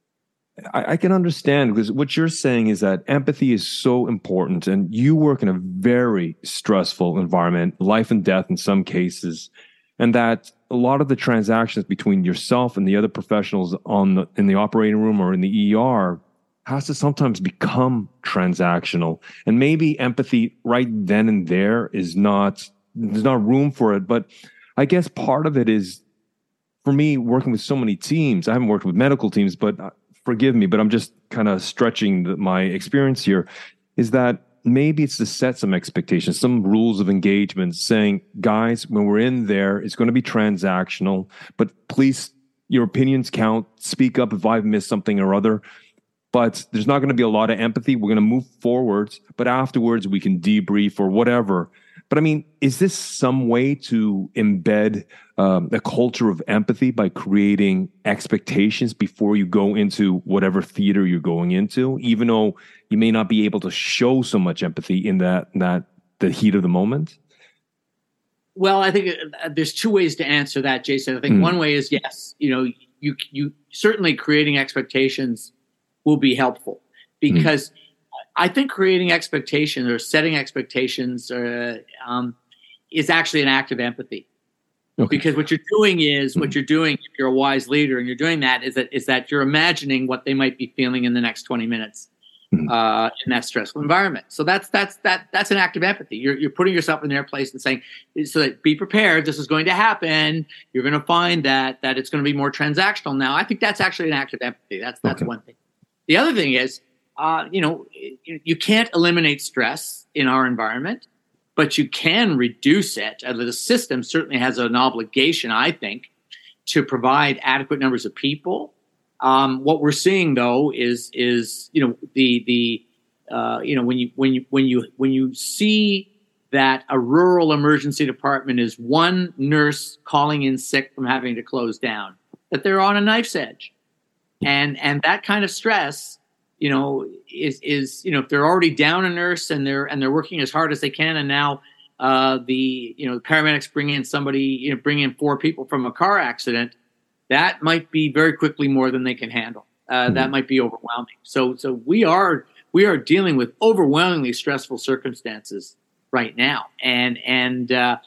I can understand, because what you're saying is that empathy is so important, and you work in a very stressful environment, life and death in some cases, and that a lot of the transactions between yourself and the other professionals in the operating room or in the ER has to sometimes become transactional. And maybe empathy right then and there there's not room for it. But I guess part of it is, for me, working with so many teams. I haven't worked with medical teams, but forgive me, but I'm just kind of stretching my experience here, is that maybe it's to set some expectations, some rules of engagement, saying, guys, when we're in there, it's going to be transactional, but please, your opinions count. Speak up if I've missed something or other. But there's not going to be a lot of empathy. We're going to move forwards, but afterwards we can debrief or whatever. But I mean, is this some way to embed a culture of empathy by creating expectations before you go into whatever theater you're going into, even though you may not be able to show so much empathy in that the heat of the moment? Well, I think there's two ways to answer that, Jason. I think one way is, yes, you certainly creating expectations will be helpful, because I think creating expectations or setting expectations is actually an act of empathy. Okay. Because what you're doing if you're a wise leader and you're doing that, is that you're imagining what they might be feeling in the next 20 minutes in that stressful environment. So that's an act of empathy. You're putting yourself in their place and saying, so that be prepared, this is going to happen. You're going to find that it's going to be more transactional now. I think that's actually an act of empathy. That's okay. One thing. The other thing is, you can't eliminate stress in our environment, but you can reduce it. The system certainly has an obligation, I think, to provide adequate numbers of people. What we're seeing, though, is when you see that a rural emergency department is one nurse calling in sick from having to close down, that they're on a knife's edge. And that kind of stress, is if they're already down a nurse and they're working as hard as they can, and now the paramedics bring in somebody, bring in 4 people from a car accident, that might be very quickly more than they can handle. That might be overwhelming. So we are dealing with overwhelmingly stressful circumstances right now, and I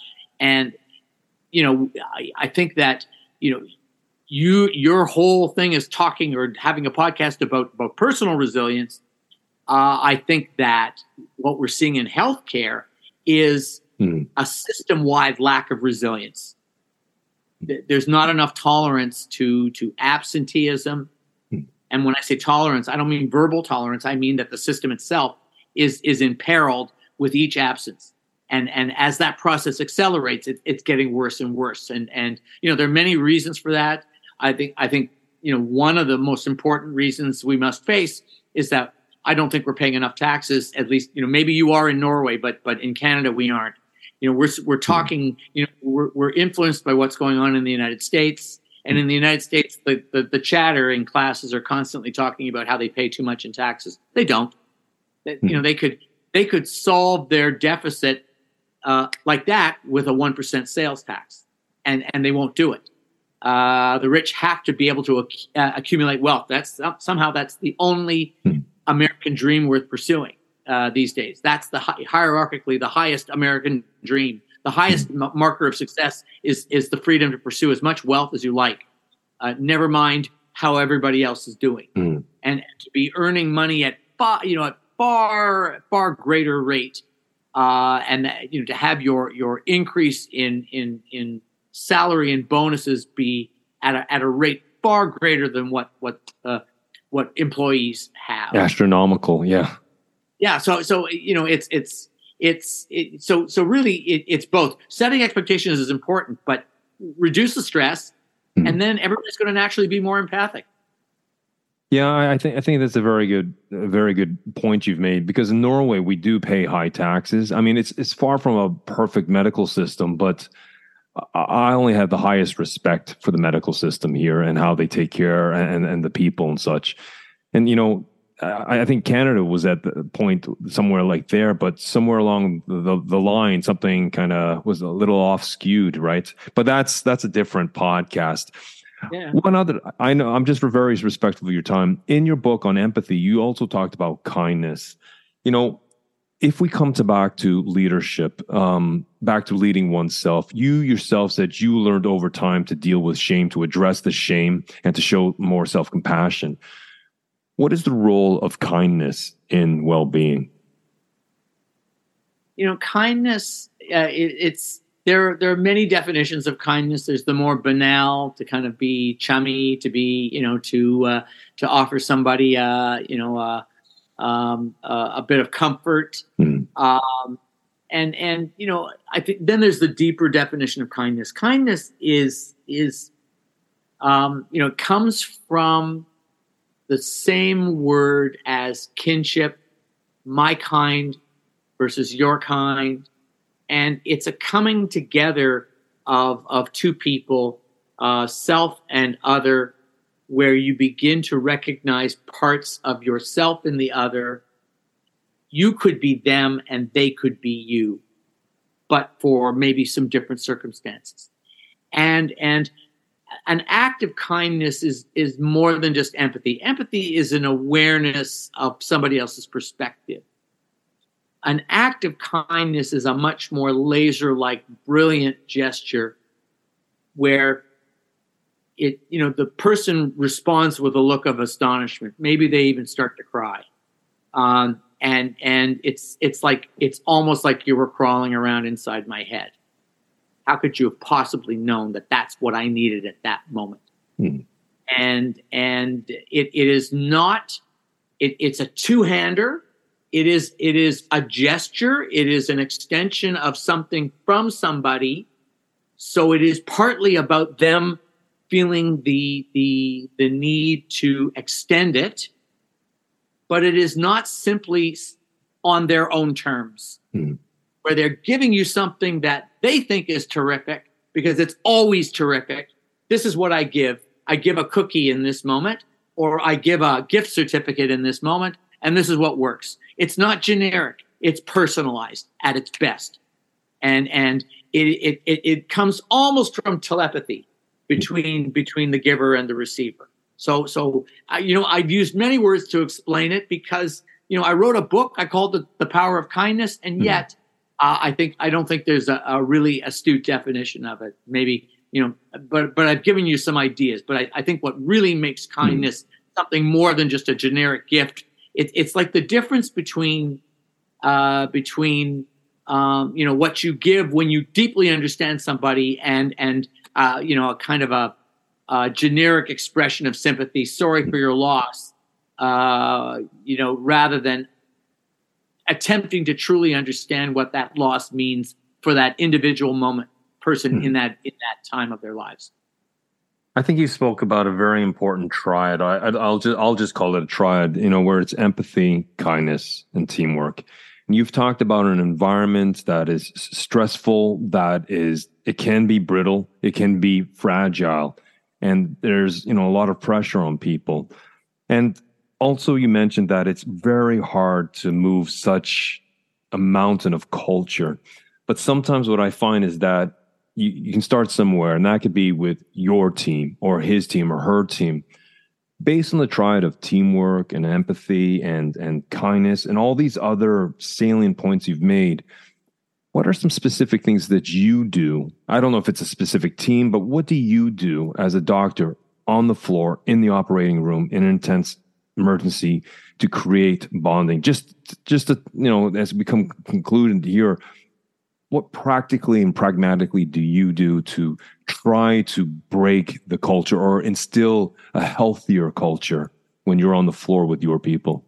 think that your whole thing is talking or having a podcast about personal resilience. I think that what we're seeing in healthcare is a system-wide lack of resilience. There's not enough tolerance to absenteeism. And when I say tolerance, I don't mean verbal tolerance. I mean that the system itself is imperiled with each absence. And as that process accelerates, it's getting worse and worse. And there are many reasons for that. I think one of the most important reasons we must face is that I don't think we're paying enough taxes. At least, maybe you are in Norway, but in Canada we aren't. We're talking. We're influenced by what's going on in the United States. And in the United States, the chatter in classes are constantly talking about how they pay too much in taxes. They don't. They could solve their deficit like that with a 1% sales tax, and they won't do it. The rich have to be able to accumulate wealth. That's the only American dream worth pursuing these days. That's the hierarchically the highest American dream. The highest marker of success is the freedom to pursue as much wealth as you like. Never mind how everybody else is doing, and to be earning money at far greater rate, and to have your increase in salary and bonuses be at a rate far greater than what employees have. Astronomical, yeah. Yeah, so so really it's both. Setting expectations is important, but reduce the stress, and then everybody's going to naturally be more empathic. Yeah, I think that's a very good point you've made, because in Norway we do pay high taxes. I mean, it's far from a perfect medical system, but I only have the highest respect for the medical system here and how they take care and the people and such. And I think Canada was at the point somewhere like there, but somewhere along the line, something kind of was a little off skewed, right? But that's a different podcast. Yeah. One other, I know I'm just very respectful of your time. In your book on empathy, you also talked about kindness. If we come back to leadership, back to leading oneself, you yourself said you learned over time to deal with shame, to address the shame, and to show more self-compassion. What is the role of kindness in well-being? Kindness, there are many definitions of kindness. There's the more banal, to kind of be chummy, to be, to offer somebody, a bit of comfort. And I think then there's the deeper definition of kindness. Kindness is comes from the same word as kinship, my kind versus your kind. And it's a coming together of two people, self and other, where you begin to recognize parts of yourself in the other. You could be them and they could be you, but for maybe some different circumstances. And an act of kindness is more than just empathy. Empathy is an awareness of somebody else's perspective. An act of kindness is a much more laser-like, brilliant gesture where the person responds with a look of astonishment. Maybe they even start to cry. And it's almost like you were crawling around inside my head. How could you have possibly known that that's what I needed at that moment? And it is not. It's a two-hander. It is a gesture. It is an extension of something from somebody. So it is partly about them feeling the need to extend it, but it is not simply on their own terms. where they're giving you something that they think is terrific because it's always terrific. This is what I give. I give a cookie in this moment, or I give a gift certificate in this moment, and this is what works. It's not generic. It's personalized at its best. And it comes almost from telepathy between the giver and the receiver. So I've used many words to explain it because, I wrote a book. I called it The Power of Kindness, and yet I don't think there's a really astute definition of it. Maybe, but I've given you some ideas. But I think what really makes kindness something more than just a generic gift. It's like the difference between what you give when you deeply understand somebody and a kind of a generic expression of sympathy, sorry for your loss, rather than attempting to truly understand what that loss means for that individual person in that time of their lives. I think you spoke about a very important triad. I'll just call it a triad, where it's empathy, kindness, and teamwork. And you've talked about an environment that is stressful, it can be brittle, it can be fragile, and there's, a lot of pressure on people. And also you mentioned that it's very hard to move such a mountain of culture. But sometimes what I find is that you can start somewhere, and that could be with your team or his team or her team. Based on the triad of teamwork and empathy and kindness and all these other salient points you've made, what are some specific things that you do? I don't know if it's a specific team, but what do you do as a doctor on the floor, in the operating room, in an intense emergency to create bonding? Just to, as we come concluded here, what practically and pragmatically do you do to try to break the culture or instill a healthier culture when you're on the floor with your people?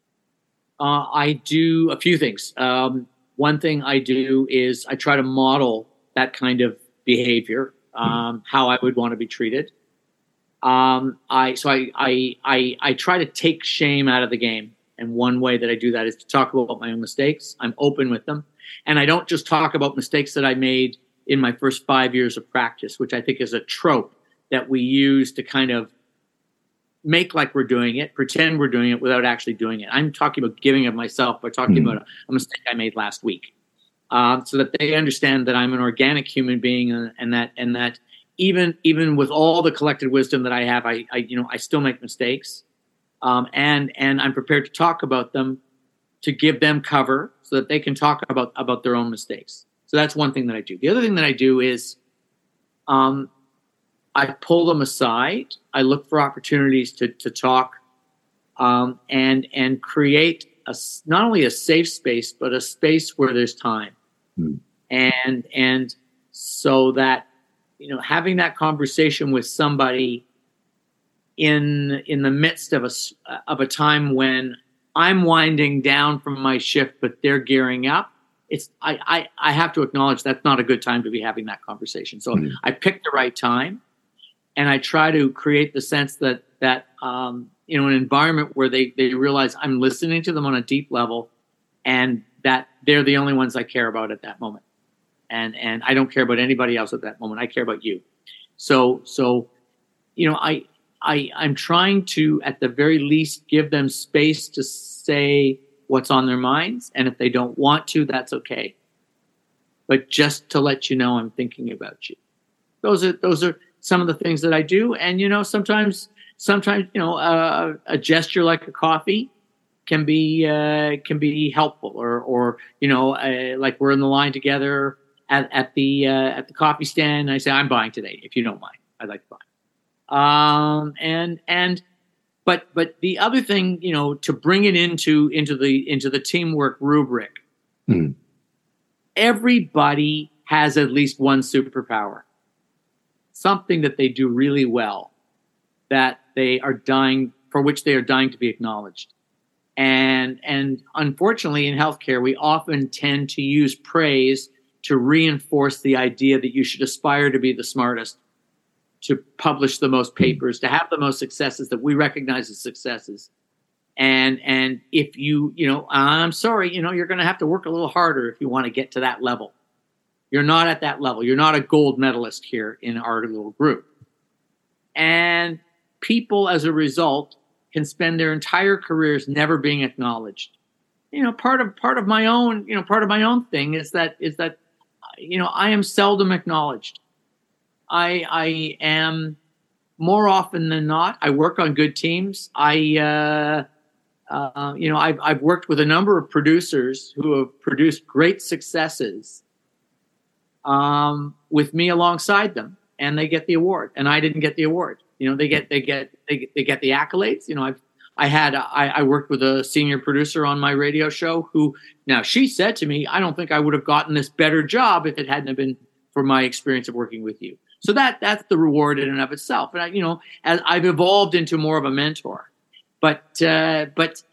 I do a few things. One thing I do is I try to model that kind of behavior, how I would want to be treated. I try to take shame out of the game. And one way that I do that is to talk about my own mistakes. I'm open with them. And I don't just talk about mistakes that I made in my first 5 years of practice, which I think is a trope that we use to kind of make like we're doing it, pretend we're doing it without actually doing it. I'm talking about giving of myself by talking about a mistake I made last week, so that they understand that I'm an organic human being, and that even with all the collected wisdom that I have, I still make mistakes, and I'm prepared to talk about them, to give them cover so that they can talk about their own mistakes. So that's one thing that I do. The other thing that I do is I pull them aside. I look for opportunities to talk and create not only a safe space, but a space where there's time. And so that, having that conversation with somebody in the midst of a time when I'm winding down from my shift, but they're gearing up. I have to acknowledge that's not a good time to be having that conversation. So I pick the right time, and I try to create the sense that an environment where they realize I'm listening to them on a deep level, and that they're the only ones I care about at that moment, and I don't care about anybody else at that moment. I care about you. So I'm trying to, at the very least, give them space to say what's on their minds. And if they don't want to, that's okay. But just to let you know, I'm thinking about you. Those are some of the things that I do. And, sometimes, a gesture like a coffee can be helpful, or like we're in the line together at the coffee stand. And I say, I'm buying today, if you don't mind. I'd like to buy. But the other thing, to bring it into the teamwork rubric, everybody has at least one superpower, something that they do really well, that for which they are dying to be acknowledged. And unfortunately in healthcare, we often tend to use praise to reinforce the idea that you should aspire to be the smartest, to publish the most papers, to have the most successes that we recognize as successes. And if I'm sorry, you're going to have to work a little harder if you want to get to that level. You're not at that level. You're not a gold medalist here in our little group. And people, as a result, can spend their entire careers never being acknowledged. Part of my own thing is that I am seldom acknowledged. I am, more often than not, I work on good teams. I've worked with a number of producers who have produced great successes with me alongside them, and they get the award, and I didn't get the award. They get the accolades. I worked with a senior producer on my radio show who, now she said to me, I don't think I would have gotten this better job if it hadn't have been for my experience of working with you. So that's the reward in and of itself. And as I've evolved into more of a mentor, but the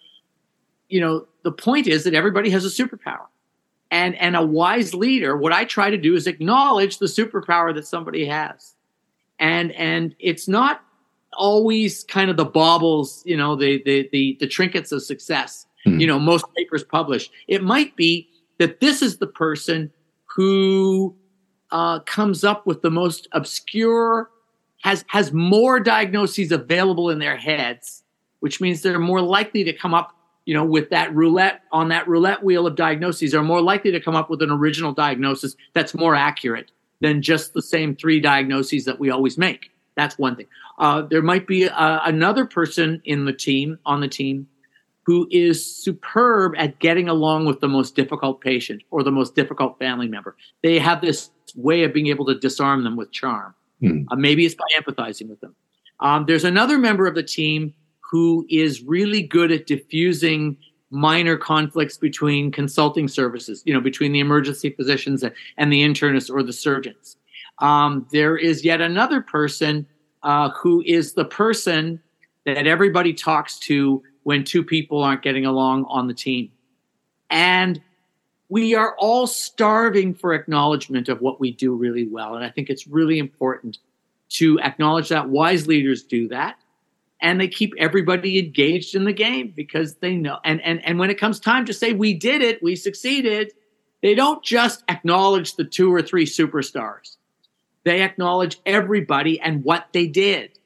point is that everybody has a superpower, and a wise leader, what I try to do is acknowledge the superpower that somebody has. And it's not always kind of the baubles, the trinkets of success, most papers publish. It might be that this is the person who comes up with the most obscure, has more diagnoses available in their heads, which means they're more likely to come up, with that roulette wheel of diagnoses, are more likely to come up with an original diagnosis that's more accurate than just the same 3 diagnoses that we always make. That's one thing. There might be another person on the team who is superb at getting along with the most difficult patient or the most difficult family member. They have this way of being able to disarm them with charm. Maybe it's by empathizing with them. There's another member of the team who is really good at diffusing minor conflicts between consulting services, between the emergency physicians and the internists or the surgeons. There is yet another person who is the person that everybody talks to when 2 people aren't getting along on the team. And we are all starving for acknowledgement of what we do really well. And I think it's really important to acknowledge that. Wise leaders do that. And they keep everybody engaged in the game because they know. And when it comes time to say, we did it, we succeeded, they don't just acknowledge the 2 or 3 superstars. They acknowledge everybody and what they did.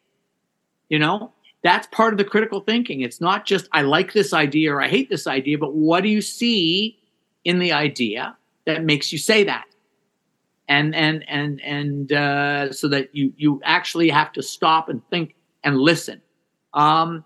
That's part of the critical thinking. It's not just, I like this idea or I hate this idea, but what do you see in the idea that makes you say that? And so that you actually have to stop and think and listen. Another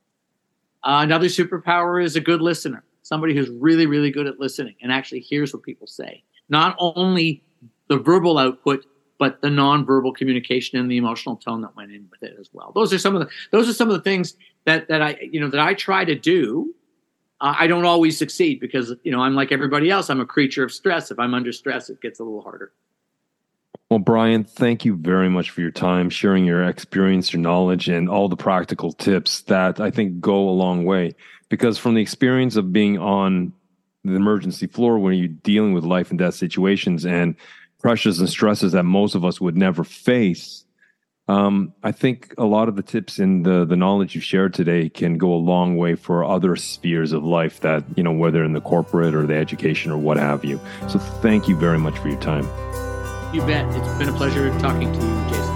superpower is a good listener, somebody who's really, really good at listening and actually hears what people say. Not only the verbal output, but the nonverbal communication and the emotional tone that went in with it as well. Those are some of the things that I try to do. I don't always succeed because I'm like everybody else. I'm a creature of stress. If I'm under stress, it gets a little harder. Well, Brian, thank you very much for your time, sharing your experience, your knowledge, and all the practical tips that I think go a long way. Because from the experience of being on the emergency floor when you're dealing with life and death situations and pressures and stresses that most of us would never face, I think a lot of the tips and the knowledge you've shared today can go a long way for other spheres of life that, whether in the corporate or the education or what have you. So thank you very much for your time. You bet. It's been a pleasure talking to you, Jason.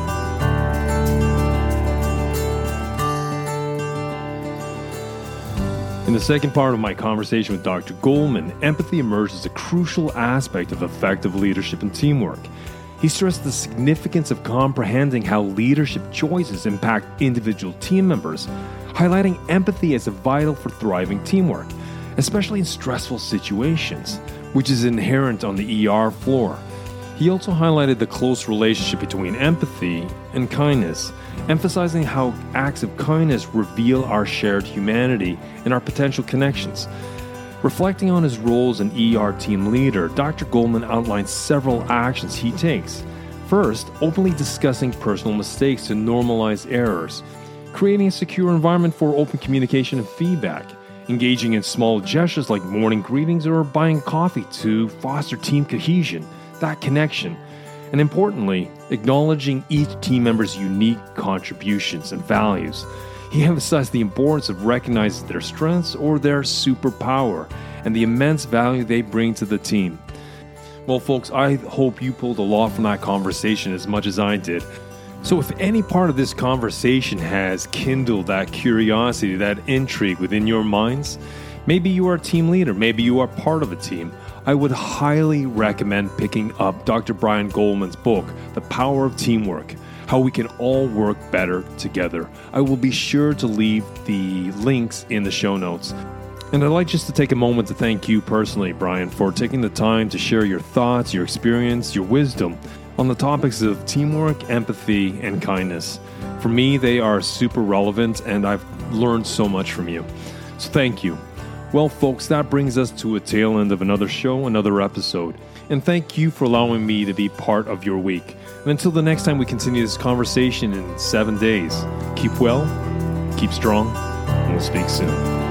In the second part of my conversation with Dr. Goldman, empathy emerged as a crucial aspect of effective leadership and teamwork. He stressed the significance of comprehending how leadership choices impact individual team members, highlighting empathy as vital for thriving teamwork, especially in stressful situations, which is inherent on the ER floor. He also highlighted the close relationship between empathy and kindness, emphasizing how acts of kindness reveal our shared humanity and our potential connections. Reflecting on his role as an ER team leader, Dr. Goldman outlined several actions he takes. First, openly discussing personal mistakes to normalize errors, creating a secure environment for open communication and feedback, engaging in small gestures like morning greetings or buying coffee to foster team cohesion, that connection, and importantly, acknowledging each team member's unique contributions and values. He emphasized the importance of recognizing their strengths or their superpower and the immense value they bring to the team. Well, folks, I hope you pulled a lot from that conversation as much as I did. So if any part of this conversation has kindled that curiosity, that intrigue within your minds, maybe you are a team leader, maybe you are part of a team, I would highly recommend picking up Dr. Brian Goleman's book, The Power of Teamwork, How We Can All Work Better Together. I will be sure to leave the links in the show notes. And I'd like just to take a moment to thank you personally, Brian, for taking the time to share your thoughts, your experience, your wisdom on the topics of teamwork, empathy, and kindness. For me, they are super relevant, and I've learned so much from you. So thank you. Well, folks, that brings us to a tail end of another show, another episode. And thank you for allowing me to be part of your week. And until the next time we continue this conversation in 7 days, keep well, keep strong, and we'll speak soon.